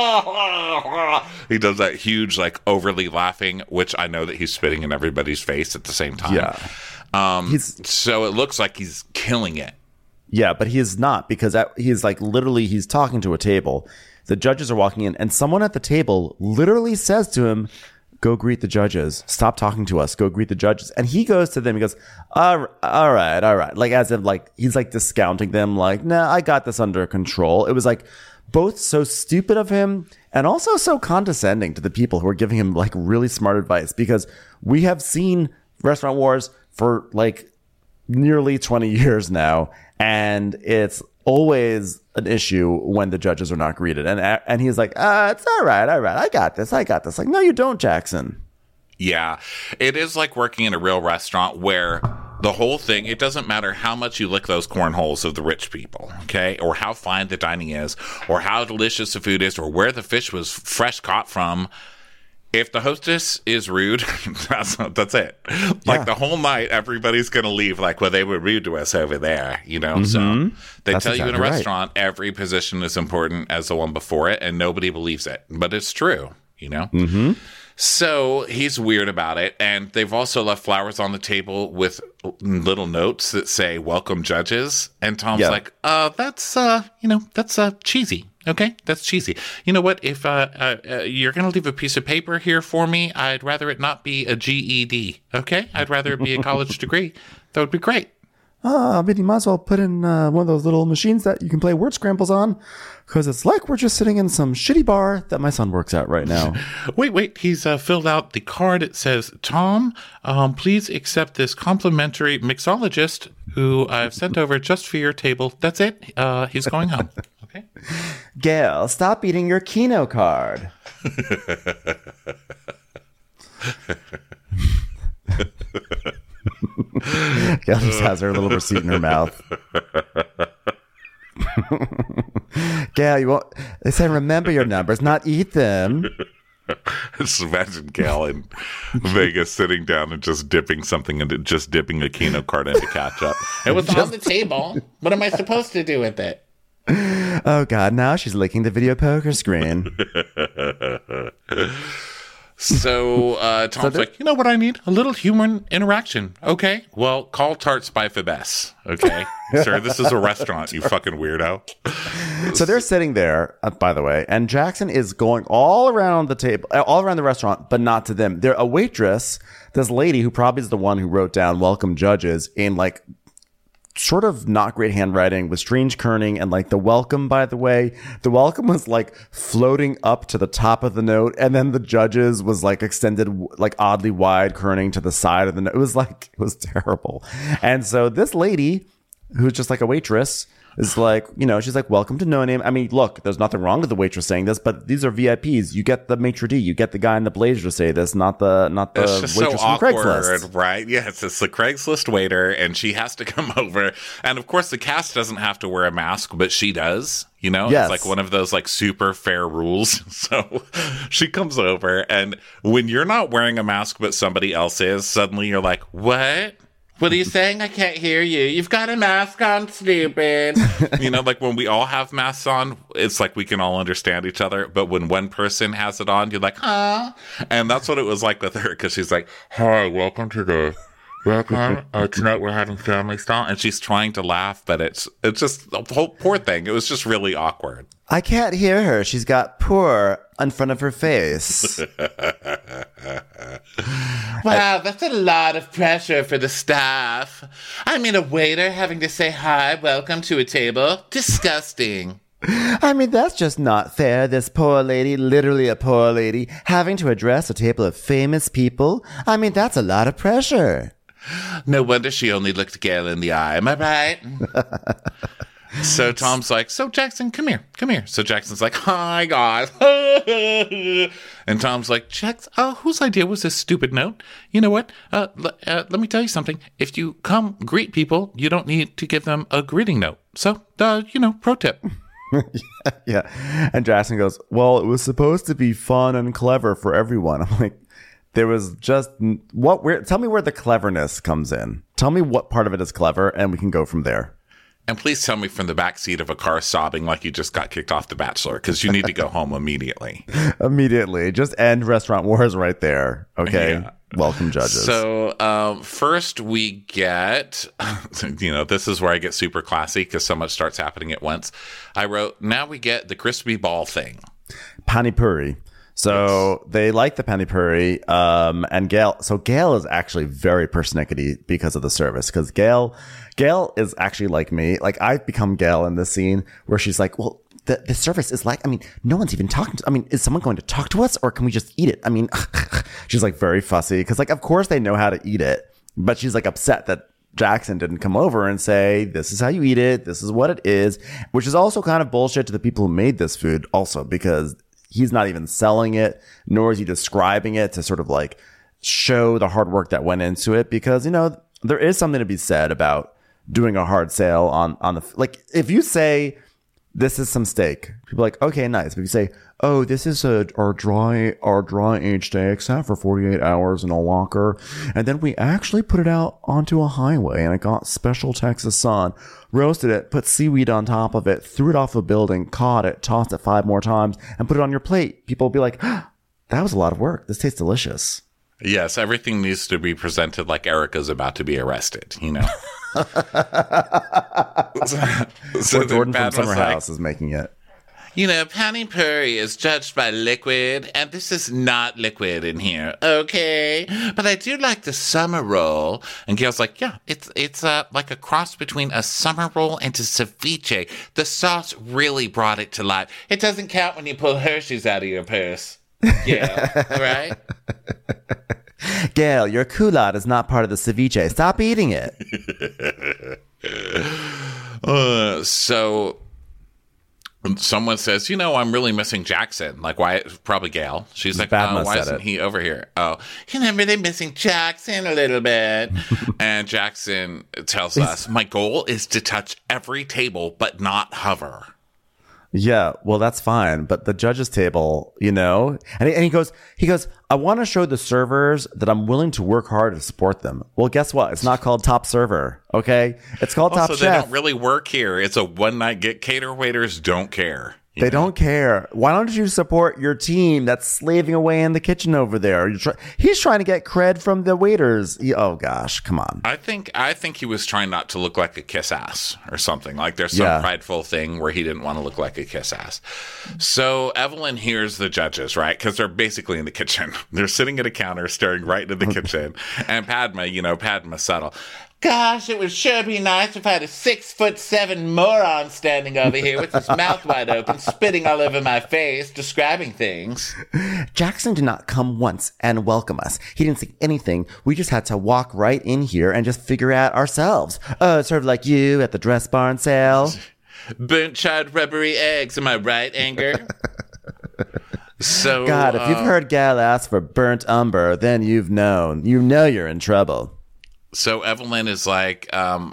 He does that huge, like, overly laughing, which I know that he's spitting in everybody's face at the same time. Yeah. So it looks like he's killing it. Yeah, but he is not, because he's like literally he's talking to a table. The judges are walking in, and someone at the table literally says to him, "Go greet the judges. Stop talking to us. Go greet the judges." And he goes to them. He goes, all right. Like as if like he's like discounting them. Like, nah, I got this under control. It was like both so stupid of him and also so condescending to the people who are giving him like really smart advice, because we have seen Restaurant Wars for like nearly 20 years now, and it's always an issue when the judges are not greeted. And he's like, it's all right. I got this. Like, no, you don't, Jackson. Yeah, it is like working in a real restaurant where the whole thing, it doesn't matter how much you lick those cornholes of the rich people, okay? Or how fine the dining is, or how delicious the food is, or where the fish was fresh caught from. If the hostess is rude, that's it. Like the whole night, everybody's going to leave like, well, they were rude to us over there, you know? So they That's tell you in a exactly right. restaurant, every position is important as the one before it, and nobody believes it. But it's true, you know? Mm-hmm. So he's weird about it. And they've also left flowers on the table with little notes that say, welcome judges. And Tom's Yeah. like, that's cheesy. Okay, that's cheesy. You know what? If you're going to leave a piece of paper here for me, I'd rather it not be a GED. Okay? I'd rather it be a college degree. That would be great. I mean, you might as well put in one of those little machines that you can play word scrambles on, because it's like we're just sitting in some shitty bar that my son works at right now. Wait. He's filled out the card. It says, Tom, please accept this complimentary mixologist who I've sent over just for your table. That's it. He's going home. Okay. Gail, stop eating your Keno card. Gail just has her little receipt in her mouth. Gail, you won't. They say remember your numbers, not eat them. Just imagine Gail in Vegas sitting down and just dipping something into just dipping a Keno card into ketchup. It was on the table. What am I supposed to do with it? Oh God, now she's licking the video poker screen. So Tom's like, you know what I need? A little human interaction. Okay, well, call Tarts by Fibes. Okay, sir, this is a restaurant, you fucking weirdo. So they're sitting there, by the way, and Jackson is going all around the table, all around the restaurant, but not to them. They're a waitress, this lady who probably is the one who wrote down "welcome judges" in like sort of not great handwriting with strange kerning, and like the welcome, by the way, the welcome was like floating up to the top of the note, and then the judges was like extended like oddly wide kerning to the side of the note. It was terrible. And so this lady, who's just like a waitress, is like, you know, she's like, welcome to No Name. I mean, look, there's nothing wrong with the waitress saying this, but these are VIPs. You get the maitre d', you get the guy in the blazer to say this, not the It's just waitress so from awkward, Craigslist. right? Yes, it's the Craigslist waiter, and she has to come over. And of course, the cast doesn't have to wear a mask, but she does. You know, Yes. it's like one of those like super fair rules. So she comes over, and when you're not wearing a mask, but somebody else is, suddenly you're like, what? What are you saying? I can't hear you. You've got a mask on, stupid. You know, like when we all have masks on, it's like we can all understand each other. But when one person has it on, you're like, huh? And that's what it was like with her, because she's like, hi, welcome. Tonight we're having family style. And she's trying to laugh, but it's just the whole poor thing. It was just really awkward. I can't hear her. She's got poor in front of her face. Wow, that's a lot of pressure for the staff. I mean, a waiter having to say, hi, welcome to a table. Disgusting. I mean, that's just not fair. This poor lady, literally a poor lady, having to address a table of famous people. I mean, that's a lot of pressure. No wonder she only looked Gail in the eye. Am I right? So Tom's like, so Jackson, come here. So Jackson's like, hi, guys. And Tom's like, Jax, whose idea was this stupid note? You know what? Let me tell you something. If you come greet people, you don't need to give them a greeting note. So, pro tip. Yeah. And Jackson goes, well, it was supposed to be fun and clever for everyone. I'm like, there was just tell me where the cleverness comes in. Tell me what part of it is clever, and we can go from there. And please tell me from the back seat of a car sobbing like you just got kicked off The Bachelor, because you need to go home immediately. Immediately. Just end Restaurant Wars right there. Okay. Yeah. Welcome, judges. So first we get, this is where I get super classy because so much starts happening at once. I wrote, now we get the crispy ball thing. Pani Puri. So they like the Pani Puri. And Gail is actually very persnickety because of the service. Because Gail is actually like me. Like, I've become Gail in this scene where she's like, well, the service is like, I mean, no one's even talking to, I mean, is someone going to talk to us, or can we just eat it? I mean, she's like very fussy because, like, of course they know how to eat it, but she's like upset that Jackson didn't come over and say, this is how you eat it. This is what it is, which is also kind of bullshit to the people who made this food also, because he's not even selling it, nor is he describing it to sort of like show the hard work that went into it, because, there is something to be said about doing a hard sale on the, like, if you say, this is some steak, people are like, okay, nice. But if you say, oh, this is our dry aged steak sat for 48 hours in a locker, and then we actually put it out onto a highway and it got special Texas sun, roasted it, put seaweed on top of it, threw it off a building, caught it, tossed it 5 more times, and put it on your plate. People will be like, that was a lot of work. This tastes delicious. Yes, everything needs to be presented like Erica's about to be arrested, so Jordan from Bad was Summer like, House is making it. Pani Puri is judged by liquid, and this is not liquid in here, okay? But I do like the summer roll. And Gail's like, yeah, it's like a cross between a summer roll and a ceviche. The sauce really brought it to life. It doesn't count when you pull Hershey's out of your purse. Yeah, right? Gail, your culotte is not part of the ceviche. Stop eating it. So someone says, I'm really missing Jackson. Like, why? Probably Gail. She's like, why isn't he over here? Oh, I'm really missing Jackson a little bit. And Jackson tells us, my goal is to touch every table, but not hover. Yeah, well, that's fine. But the judges table, and he goes, I want to show the servers that I'm willing to work hard to support them. Well, guess what? It's not called Top Server. Okay. It's called Top Chef. They don't really work here. It's a one night get. Cater waiters don't care. They don't care. Why don't you support your team that's slaving away in the kitchen over there? He's trying to get cred from the waiters. Oh gosh, come on. I think he was trying not to look like a kiss ass or something. Like there's some prideful thing where he didn't want to look like a kiss ass. So Evelyn hears the judges, right? Because they're basically in the kitchen. They're sitting at a counter staring right into the kitchen. And Padma's subtle. Gosh, it would sure be nice if I had a 6'7" moron standing over here with his mouth wide open, spitting all over my face, describing things. Jackson did not come once and welcome us. He didn't say anything. We just had to walk right in here and just figure out ourselves. Sort of like you at the dress barn sale. Burnt charred rubbery eggs, am I right, Anger? So, God, if you've heard Gal ask for burnt umber, then you've known. You know you're in trouble. So Evelyn is like,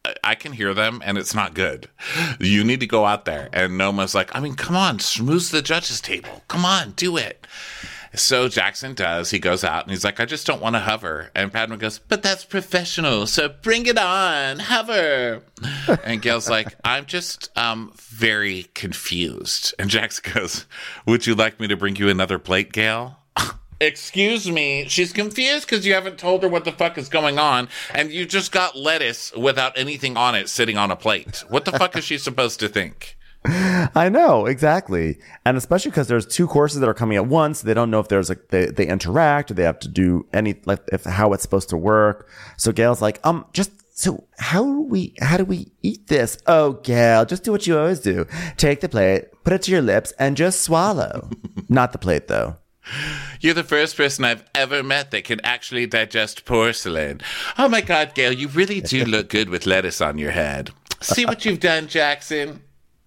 I can hear them, and it's not good. You need to go out there. And Noma's like, I mean, come on, schmooze the judges table. Come on, do it. So Jackson does. He goes out and he's like, I just don't want to hover. And Padma goes, but that's professional. So bring it on. Hover. And Gail's like, I'm just very confused. And Jackson goes, would you like me to bring you another plate, Gail? Excuse me. She's confused because you haven't told her what the fuck is going on. And you just got lettuce without anything on it sitting on a plate. What the fuck is she supposed to think? I know, exactly. And especially because there's 2 courses that are coming at once. They don't know if there's like, they interact or they have to do any, like, if how it's supposed to work. So Gail's like, so how do we eat this? Oh, Gail, just do what you always do. Take the plate, put it to your lips, and just swallow. Not the plate, though. You're the first person I've ever met that can actually digest porcelain. Oh my God, Gail, you really do look good with lettuce on your head. See what you've done, Jackson?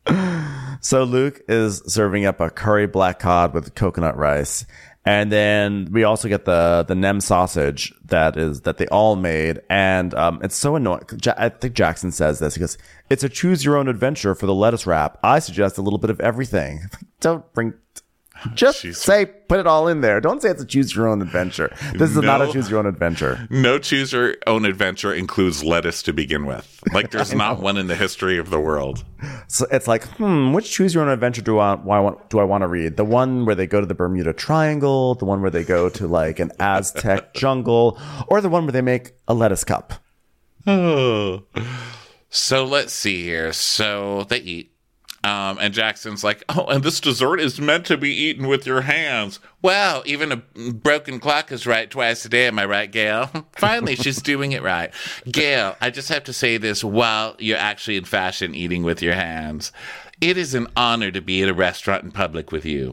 So Luke is serving up a curry black cod with coconut rice. And then we also get the Nem sausage that they all made. And it's so annoying. I think Jackson says this. He goes, it's a choose your own adventure for the lettuce wrap. I suggest a little bit of everything. Don't bring... Just say, put it all in there. Don't say it's a choose your own adventure. This is not a choose your own adventure. No choose your own adventure includes lettuce to begin with. Like there's not one in the history of the world. So it's like, which choose your own adventure do I want to read? The one where they go to the Bermuda Triangle, the one where they go to like an Aztec jungle, or the one where they make a lettuce cup? Oh. So let's see here. So they eat. And Jackson's like, oh, and this dessert is meant to be eaten with your hands. Wow, even a broken clock is right twice a day. Am I right, Gail? Finally, she's doing it right. Gail, I just have to say this while you're actually in fashion eating with your hands. It is an honor to be at a restaurant in public with you.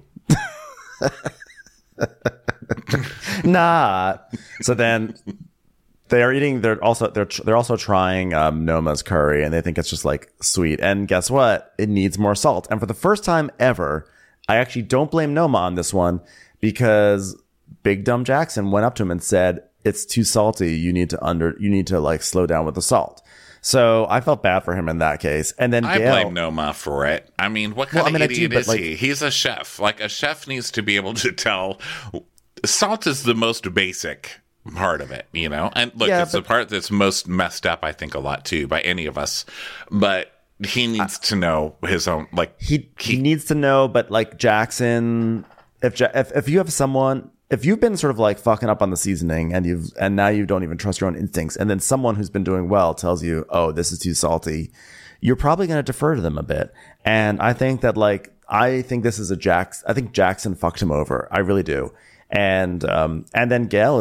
Nah. So then... They're eating. They're also trying Noma's curry, and they think it's just like sweet. And guess what? It needs more salt. And for the first time ever, I actually don't blame Noma on this one because Big Dumb Jackson went up to him and said, "It's too salty. You need to like slow down with the salt." So I felt bad for him in that case. And then I Gail, blame Noma for it. I mean, what kind of idiot is he? He's a chef. Like a chef needs to be able to tell. Salt is the most basic part of it, you know? And look, it's the part that's most messed up, I think, a lot too, by any of us. But he needs to know his own, like... He needs to know, but like Jackson, if you have someone... If you've been sort of like fucking up on the seasoning and now you don't even trust your own instincts, and then someone who's been doing well tells you, oh, this is too salty, you're probably going to defer to them a bit. And I think that I think Jackson fucked him over. I really do. And then Gail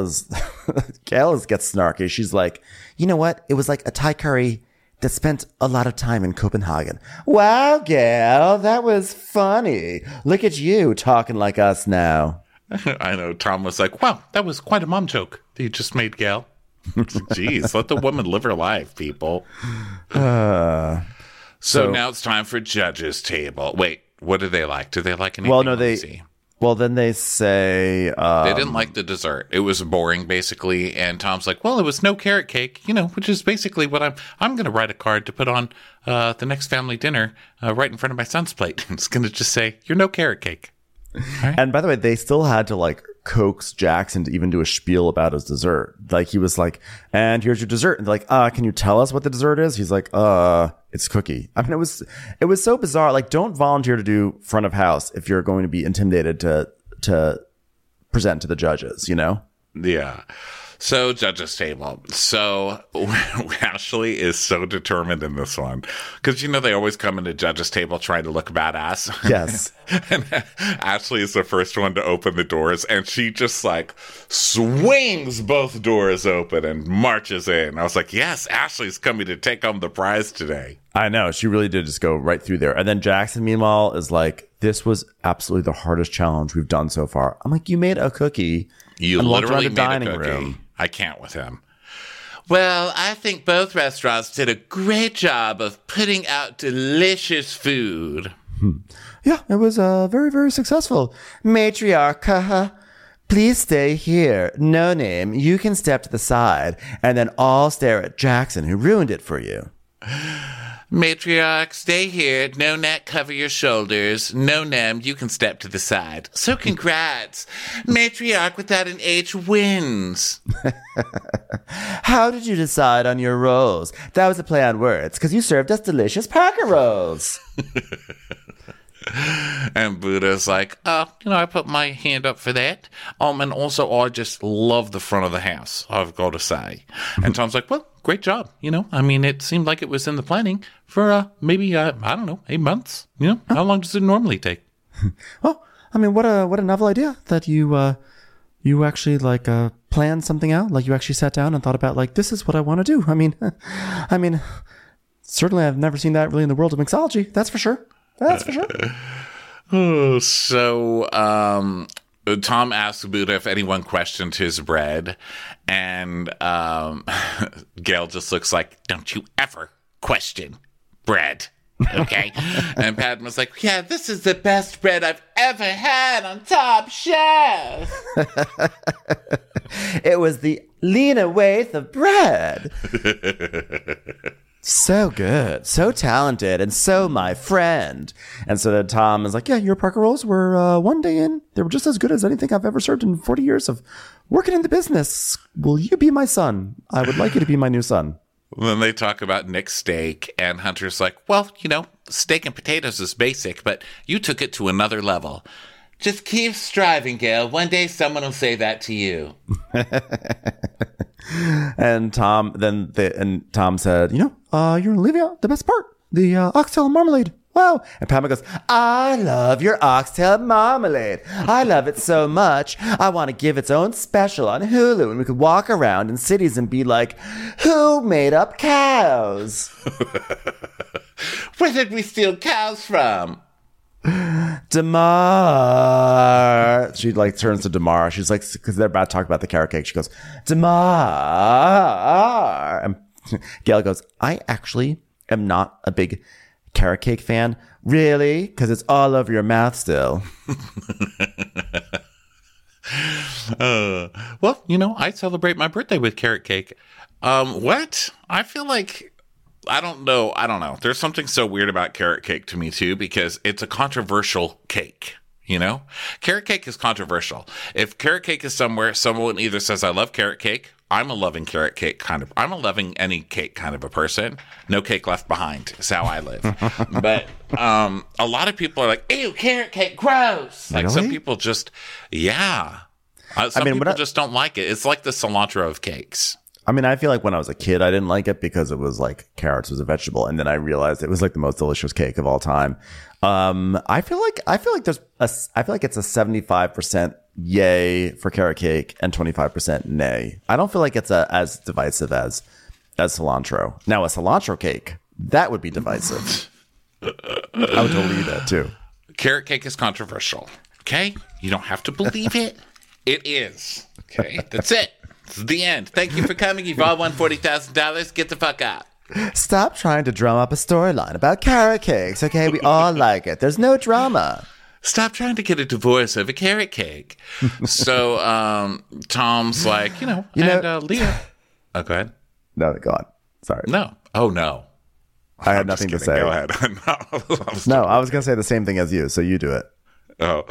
gets snarky. She's like, you know what? It was like a Thai curry that spent a lot of time in Copenhagen. Wow, Gail, that was funny. Look at you talking like us now. I know. Tom was like, wow, that was quite a mom joke that you just made, Gail. Jeez, let the woman live her life, people. So now it's time for judges' table. Wait, what do they like? Do they like anything? Well, no, then they say... they didn't like the dessert. It was boring, basically. And Tom's like, well, it was no carrot cake, which is basically what I'm going to write a card to put on the next family dinner right in front of my son's plate. I'm just going to just say, you're no carrot cake. Right. And by the way, they still had to like coax Jackson to even do a spiel about his dessert. Like he was like, and here's your dessert. And they're like, can you tell us what the dessert is? He's like, it's cookie. I mean, it was so bizarre. Like, don't volunteer to do front of house if you're going to be intimidated to present to the judges, Yeah. So, judges' table. So, Ashley is so determined in this one. Because, they always come into judges' table trying to look badass. Yes. And Ashley is the first one to open the doors. And she just, swings both doors open and marches in. I was like, yes, Ashley's coming to take home the prize today. I know. She really did just go right through there. And then Jackson, meanwhile, is like, this was absolutely the hardest challenge we've done so far. I'm like, you made a cookie. You literally made a cookie. Room. I can't with him. Well, I think both restaurants did a great job of putting out delicious food. Yeah, it was very, very successful. Matriarch, please stay here. No name, you can step to the side and then all stare at Jackson, who ruined it for you. Matriarch, stay here. No net, cover your shoulders. No nem, you can step to the side. So congrats. Matriarch without an H wins. How did you decide on your roles? That was a play on words, because you served us delicious Parker rolls. And Buddha's like, I put my hand up for that. And also, I just love the front of the house, I've got to say. And Tom's like, well, great job. It seemed like it was in the planning for maybe, 8 months. How long does it normally take? Well, what a novel idea that you actually planned something out. Like you actually sat down and thought about this is what I want to do. Certainly I've never seen that really in the world of mixology. That's for sure. So, Tom asks Buddha if anyone questioned his bread, and Gail just looks like, don't you ever question bread, okay? And Padma's like, yeah, this is the best bread I've ever had on Top Chef. It was the Lena Waithe of bread. So good, so talented, and so my friend. And so then Tom is like, yeah, your Parker rolls were one day in. They were just as good as anything I've ever served in 40 years of working in the business. Will you be my son? I would like you to be my new son. Then they talk about Nick's steak, and Hunter's like, well, steak and potatoes is basic, but you took it to another level. Just keep striving, Gail. One day someone will say that to you. And Tom said, you're leaving out the best part, the oxtail marmalade. Wow. And Padma goes, I love your oxtail marmalade. I love it so much. I want to give its own special on Hulu, and we could walk around in cities and be like, who made up cows? Where did we steal cows from? Damar. She turns to Damar. She's like, because they're about to talk about the carrot cake. She goes, Damar. And Gail goes, I actually am not a big carrot cake fan. Really? Because it's all over your mouth still. Well, I celebrate my birthday with carrot cake. What? I feel like, I don't know. There's something so weird about carrot cake to me, too, because it's a controversial cake. Carrot cake is controversial. If carrot cake is somewhere, someone either says, I love carrot cake. I'm a loving carrot cake I'm a loving any cake kind of a person. No cake left behind is how I live. But a lot of people are like, ew, carrot cake, gross. Like some people just, yeah. Some people just don't like it. It's like the cilantro of cakes. I feel like when I was a kid, I didn't like it because it was carrots was a vegetable. And then I realized it was the most delicious cake of all time. I feel like it's a 75% yay for carrot cake and 25% nay. I don't feel like it's as divisive as cilantro. Now, a cilantro cake, that would be divisive. I would totally eat that too. Carrot cake is controversial. Okay? You don't have to believe it. It is. Okay? That's it. This is the end. Thank you for coming. You've all won $40,000. Get the fuck out. Stop trying to drum up a storyline about carrot cakes, okay? We all like it. There's no drama. Stop trying to get a divorce over carrot cake. So Tom's like, Leah. Oh, go ahead. No, go on. Sorry. No. Oh, no. I had nothing to say. Go ahead. No, I was going to say the same thing as you, so you do it. Oh.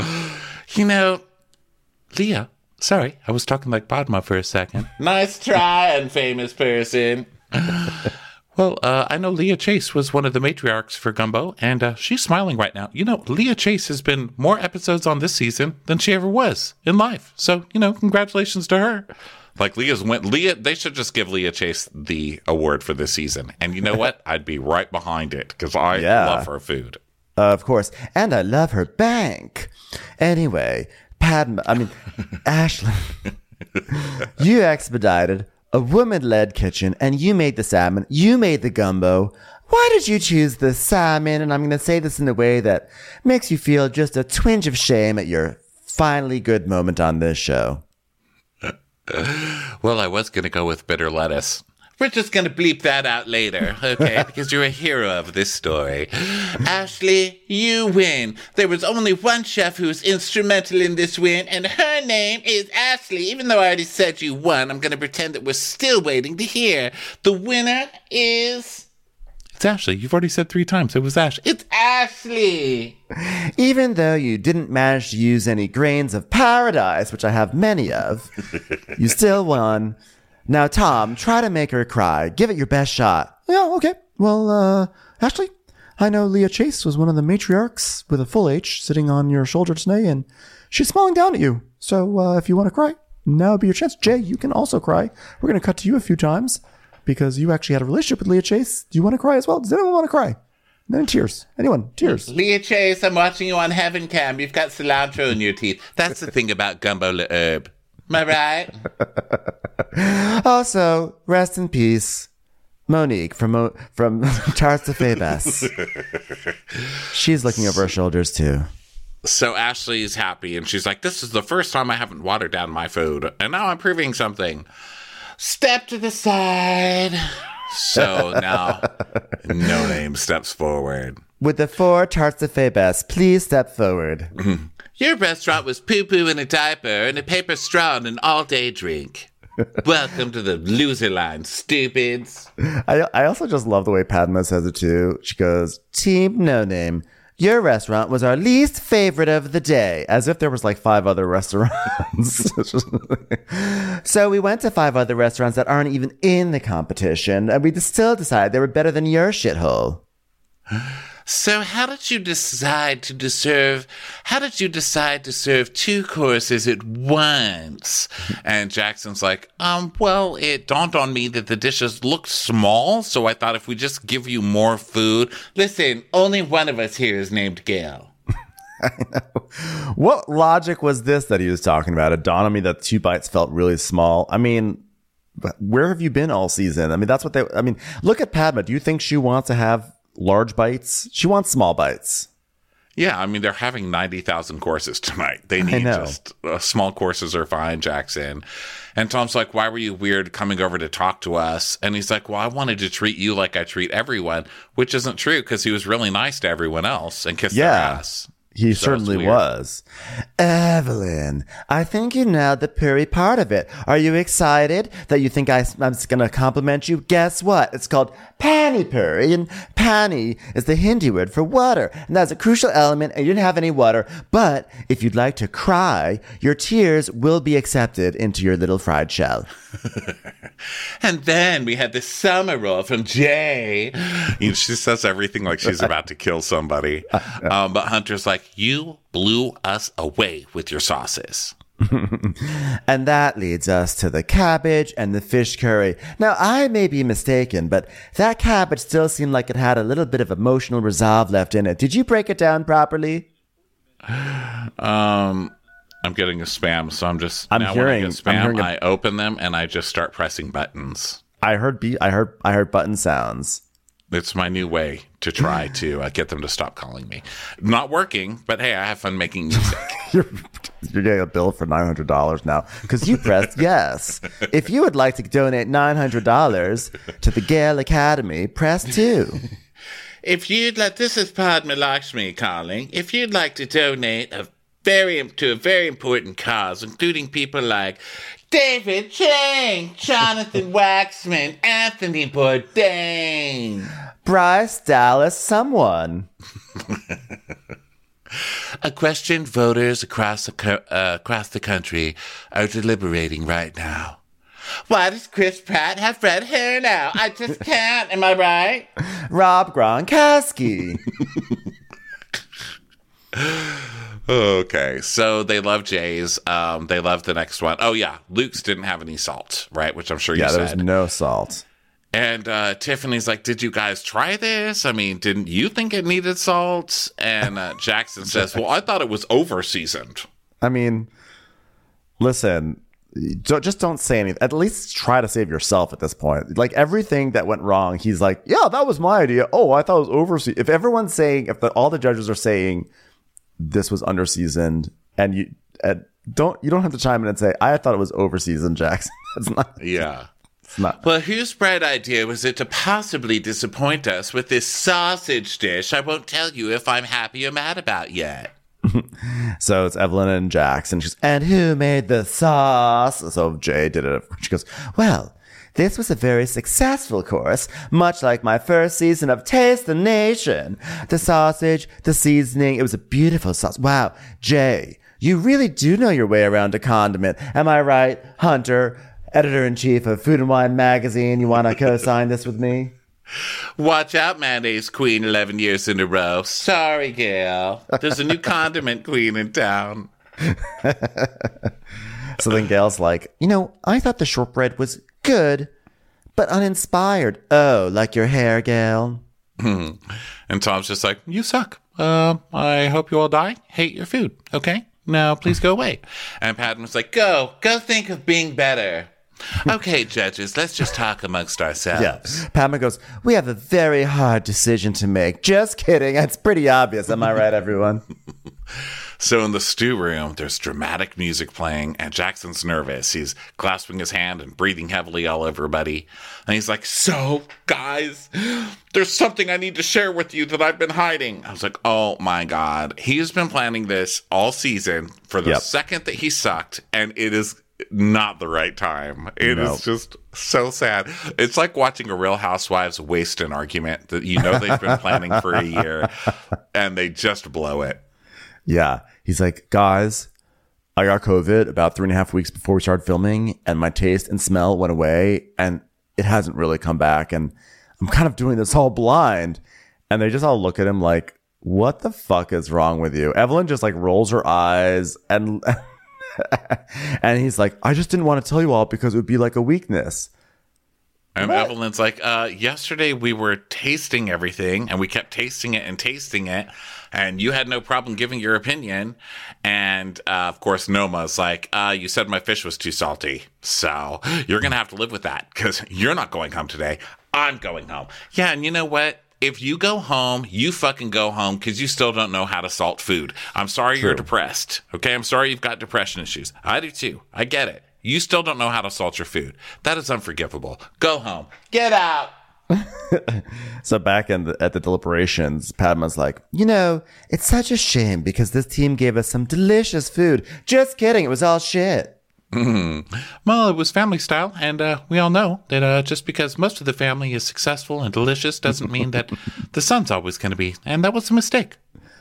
Leah. Sorry, I was talking like Padma for a second. Nice try, famous person. Well, I know Leah Chase was one of the matriarchs for Gumbo, and she's smiling right now. Leah Chase has been more episodes on this season than she ever was in life. So, congratulations to her. Leah, they should just give Leah Chase the award for this season. And you know what? I'd be right behind it because I love her food. Of course. And I love her bank. Anyway, Ashley, you expedited a woman-led kitchen, and you made the salmon. You made the gumbo. Why did you choose the salmon? And I'm going to say this in a way that makes you feel just a twinge of shame at your finally good moment on this show. Well, I was going to go with bitter lettuce. We're just going to bleep that out later, okay? Because you're a hero of this story. Ashley, you win. There was only one chef who was instrumental in this win, and her name is Ashley. Even though I already said you won, I'm going to pretend that we're still waiting to hear. The winner is It's Ashley. You've already said 3 times. It was Ashley. It's Ashley. Even though you didn't manage to use any grains of paradise, which I have many of, you still won. Now, Tom, try to make her cry. Give it your best shot. Yeah, okay. Well, Ashley, I know Leah Chase was one of the matriarchs with a full H sitting on your shoulder today, and she's smiling down at you. So if you want to cry, now would be your chance. Jay, you can also cry. We're going to cut to you a few times because you actually had a relationship with Leah Chase. Do you want to cry as well? Does anyone want to cry? No tears. Anyone? Tears. Leah Chase, I'm watching you on Heaven Cam. You've got cilantro in your teeth. That's the thing about Gumbo Le Herb. Am I right? Also, rest in peace, Monique from Tarts de Febas. She's looking over her shoulders too. So Ashley's happy, and she's like, this is the first time I haven't watered down my food, and now I'm proving something. Step to the side. So now No Name steps forward. With the 4 Tarts de Febas, please step forward. Your restaurant was poo-poo in a diaper and a paper straw and an all-day drink. Welcome to the loser line, stupids. I also just love the way Padma says it too. She goes, Team No Name, your restaurant was our least favorite of the day, as if there was like 5 other restaurants. So we went to 5 other restaurants that aren't even in the competition, and we still decided they were better than your shithole. So how did you decide to serve 2 courses at once? And Jackson's like, well, it dawned on me that the dishes looked small, so I thought if we just give you more food. Listen, only one of us here is named Gail. I know. What logic was this that he was talking about? It dawned on me that 2 bites felt really small. I mean, where have you been all season? I mean, look at Padma. Do you think she wants to have large bites? She wants small bites. Yeah, I mean, they're having 90,000 courses tonight. They need just small courses are fine, Jackson. And Tom's like, why were you weird coming over to talk to us? And he's like, well, I wanted to treat you like I treat everyone, which isn't true because he was really nice to everyone else and kissed their ass. He certainly was. Evelyn, I think you nailed the puri part of it. Are you excited that you think I'm going to compliment you? Guess what? It's called pani puri, and pani is the Hindi word for water, and that's a crucial element, and you didn't have any water. But if you'd like to cry, your tears will be accepted into your little fried shell. And then we had the summer roll from Jay. She says everything like she's about to kill somebody. But Hunter's like, you blew us away with your sauces. And that leads us to the cabbage and the fish curry. Now, I may be mistaken, but that cabbage still seemed like it had a little bit of emotional resolve left in it. Did you break it down properly? I'm getting a spam, so when I get spam, I open them and I just start pressing buttons. I heard button sounds. It's my new way to try to get them to stop calling me. Not working, but hey, I have fun making music. You're getting a bill for $900 now because you pressed yes. If you would like to donate $900 to the Gale Academy, press 2. This is Padma Lakshmi calling. If you'd like to donate to a very important cause, including people like David Chang, Jonathan Waxman, Anthony Bourdain, Bryce Dallas, someone. A question voters across the country are deliberating right now. Why does Chris Pratt have red hair now? I just can't. Am I right? Rob Gronkowski. Okay, so they love Jay's. They love the next one. Oh, yeah, Luke's didn't have any salt, right? Which I'm sure you said. Yeah, there was no salt. And Tiffany's like, did you guys try this? I mean, didn't you think it needed salt? And Jackson says, well, I thought it was over-seasoned. I mean, listen, just don't say anything. At least try to save yourself at this point. Like, everything that went wrong, he's like, yeah, that was my idea. Oh, I thought it was over-seasoned. If everyone's saying, all the judges are saying this was under-seasoned, and you don't have to chime in and say, I thought it was over-seasoned, Jackson. It's not. Yeah. It's not. Well, whose bright idea was it to possibly disappoint us with this sausage dish I won't tell you if I'm happy or mad about yet? So it's Evelyn and Jackson. She goes, and who made the sauce? So Jay did it. She goes, well, this was a very successful course, much like my first season of Taste the Nation. The sausage, the seasoning, it was a beautiful sauce. Wow, Jay, you really do know your way around a condiment. Am I right, Hunter, editor-in-chief of Food and Wine magazine? You want to co-sign this with me? Watch out, mayonnaise queen, 11 years in a row. Sorry, Gail. There's a new condiment queen in town. So then Gail's like, I thought the shortbread was good, but uninspired. Oh, like your hair, Gail? And Tom's just like, you suck. I hope you all die. Hate your food. Okay? Now, please go away. And Padma's like, go think of being better. Okay, judges, let's just talk amongst ourselves. Yeah. Padma goes, we have a very hard decision to make. Just kidding. It's pretty obvious. Am I right, everyone? So in the stew room, there's dramatic music playing, and Jackson's nervous. He's clasping his hand and breathing heavily all over Buddy. And he's like, so, guys, there's something I need to share with you that I've been hiding. I was like, oh, my God. He has been planning this all season for the second that he sucked, and it is not the right time. It is just so sad. It's like watching a Real Housewives waste an argument that they've been planning for a year, and they just blow it. Yeah. He's like, guys, I got COVID about 3.5 weeks before we started filming, and my taste and smell went away, and it hasn't really come back. And I'm kind of doing this all blind. And they just all look at him like, what the fuck is wrong with you? Evelyn just like rolls her eyes and and he's like, I just didn't want to tell you all because it would be like a weakness. And Evelyn's like, yesterday we were tasting everything, and we kept tasting it, and you had no problem giving your opinion. And, of course, Noma's like, you said my fish was too salty, so you're going to have to live with that, because you're not going home today. I'm going home. Yeah, and you know what? If you go home, you fucking go home, because you still don't know how to salt food. I'm sorry you're depressed, okay? I'm sorry you've got depression issues. I do, too. I get it. You still don't know how to salt your food. That is unforgivable. Go home. Get out. So back at the deliberations, Padma's like, it's such a shame because this team gave us some delicious food. Just kidding. It was all shit. Well, it was family style, and we all know that just because most of the family is successful and delicious doesn't mean that the son's always going to be. And that was a mistake.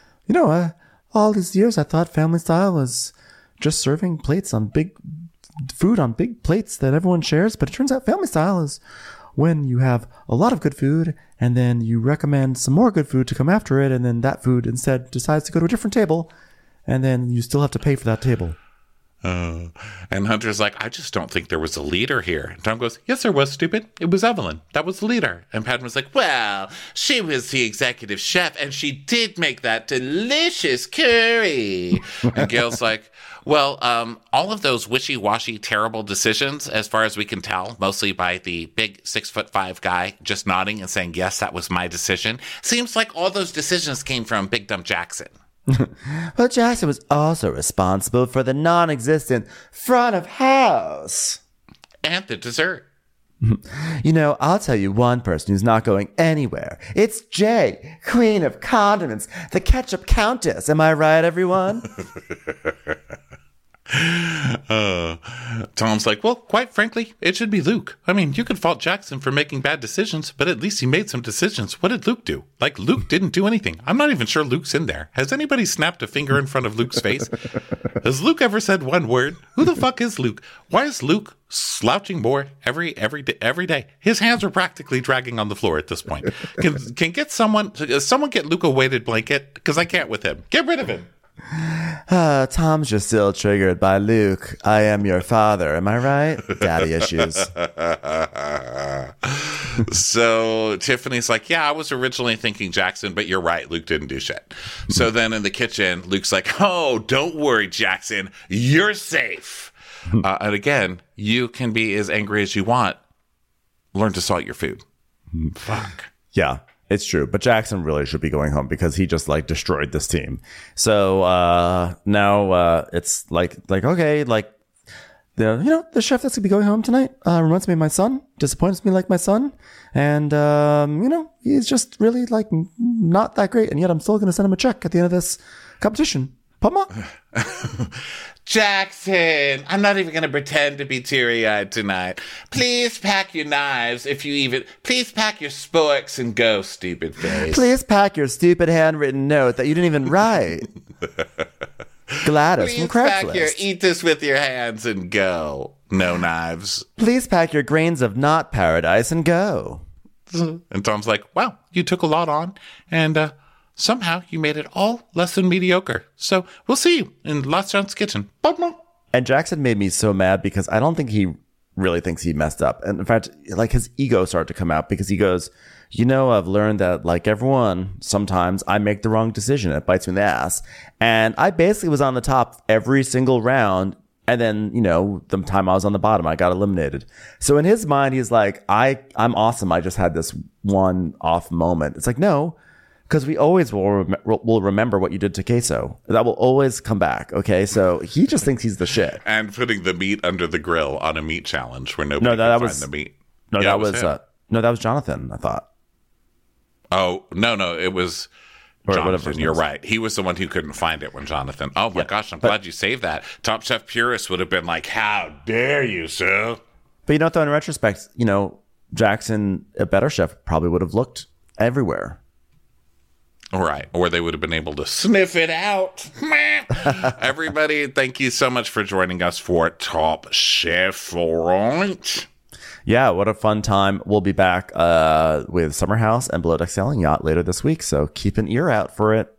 All these years I thought family style was just serving plates on big food on big plates that everyone shares, but it turns out family style is when you have a lot of good food and then you recommend some more good food to come after it, and then that food instead decides to go to a different table, and then you still have to pay for that table. And Hunter's like, I just don't think there was a leader here. And Tom goes, yes, there was, stupid. It was Evelyn. That was the leader. And Padma's like, well, she was the executive chef, and she did make that delicious curry. And Gail's like, well, all of those wishy-washy, terrible decisions, as far as we can tell, mostly by the big 6'5" guy just nodding and saying, yes, that was my decision. Seems like all those decisions came from Big Dumb Jackson. Well, Jackson was also responsible for the non-existent front of house. And the dessert. I'll tell you one person who's not going anywhere. It's Jay, Queen of Condiments, the Ketchup Countess. Am I right, everyone? Tom's like, well, quite frankly, it should be Luke. I mean, you could fault Jackson for making bad decisions, but at least he made some decisions. What did Luke do? Like, Luke didn't do anything. I'm not even sure Luke's in there. Has anybody snapped a finger in front of Luke's face? Has Luke ever said one word? Who the fuck is Luke? Why is Luke slouching more every day? His hands are practically dragging on the floor at this point. Can get someone get Luke a weighted blanket? Because I can't with him. Get rid of him. Tom's just still triggered by Luke. I am your father. Am I right? Daddy issues. So Tiffany's like, yeah, I was originally thinking Jackson, but you're right. Luke didn't do shit. So then in the kitchen, Luke's like, oh, don't worry, Jackson. You're safe. And again, you can be as angry as you want. Learn to salt your food. Fuck. Yeah. It's true, but Jackson really should be going home because he just destroyed this team. So now it's like okay, the chef that's gonna be going home tonight reminds me of my son, disappoints me like my son, and he's just really not that great, and yet I'm still gonna send him a check at the end of this competition. Pama? Jackson, I'm not even going to pretend to be teary-eyed tonight. Please pack your knives please pack your sporks and go, stupid face. Please pack your stupid handwritten note that you didn't even write. Gladys Please from pack your Craigslist. eat this with your hands and go. No knives. Please pack your grains of not paradise and go. And Tom's like, wow, you took a lot on, and somehow you made it all less than mediocre. So we'll see you in Lost John's kitchen. And Jackson made me so mad because I don't think he really thinks he messed up. And in fact, like his ego started to come out because he goes, I've learned that like everyone, sometimes I make the wrong decision. It bites me in the ass. And I basically was on the top every single round. And then, the time I was on the bottom, I got eliminated. So in his mind, he's like, I'm awesome. I just had this one off moment. It's like, no, because we always will remember what you did to Queso. That will always come back. Okay. So he just thinks he's the shit. And putting the meat under the grill on a meat challenge where nobody that could was- find the meat. No, Yeah, that it was, him. that was Jonathan, I thought. Oh, no, it was Or Jonathan. whatever his You're name is. right. He was the one who couldn't find it when Jonathan. Oh my gosh, I'm glad you saved that. Top Chef purists would have been like, how dare you, sir? But though, in retrospect, Jackson, a better chef, probably would have looked everywhere. Right. Or they would have been able to sniff it out. Everybody, thank you so much for joining us for Top Chef. All right. Yeah, what a fun time. We'll be back with Summer House and Below Deck Sailing Yacht later this week, so keep an ear out for it.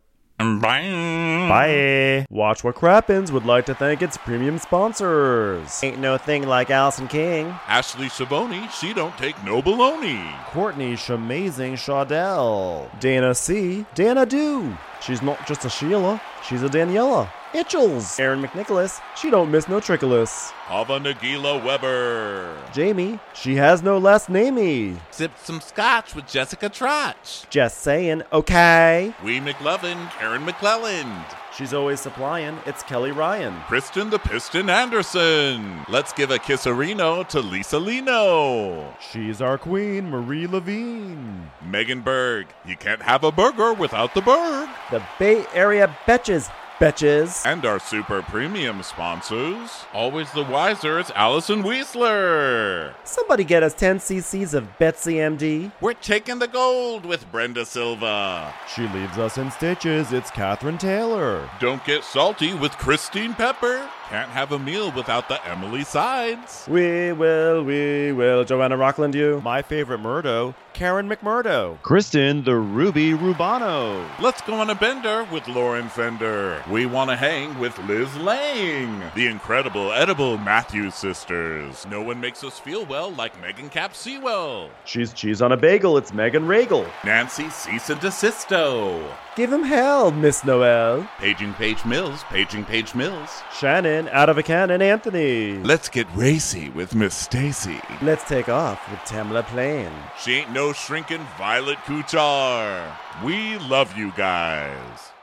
Bye. Bye. Watch What Crappens would like to thank its premium sponsors. Ain't no thing like Allison King, Ashley Savoni, she don't take no baloney. Courtney Shamazing Shaudell, Dana C, Dana Do. She's not just a Sheila, she's a Daniela. Itchels, Aaron McNicholas, she don't miss no trickolas. Ava Nagila Weber. Jamie, she has no last namey. Sipped some scotch with Jessica Trotch. Just saying, okay. Wee McLevin, Karen McClelland. She's always supplying, it's Kelly Ryan. Kristen the Piston Anderson. Let's give a kisserino to Lisa Lino. She's our queen, Marie Levine. Megan Berg. You can't have a burger without the Berg. The Bay Area Betches. And our super premium sponsors. Always the wiser's Allison Weisler. Somebody get us 10 cc's of Betsy MD. We're taking the gold with Brenda Silva. She leaves us in stitches, it's Catherine Taylor. Don't get salty with Christine Pepper. Can't have a meal without the Emily Sides. We will, Joanna Rockland you. My favorite Murdo, Karen McMurdo. Kristen, the Ruby Rubano. Let's go on a bender with Lauren Fender. We want to hang with Liz Lang. The incredible edible Matthews sisters. No one makes us feel well like Megan Cap Sewell. She's cheese on a bagel, it's Megan Regal. Nancy Cease and Desisto. Give him hell, Miss Noel. Paging Page Mills, Paging Page Mills. Shannon, out of a cannon, Anthony. Let's get racy with Miss Stacy. Let's take off with Tamla Plain. She ain't no shrinking Violet Kuchar. We love you guys.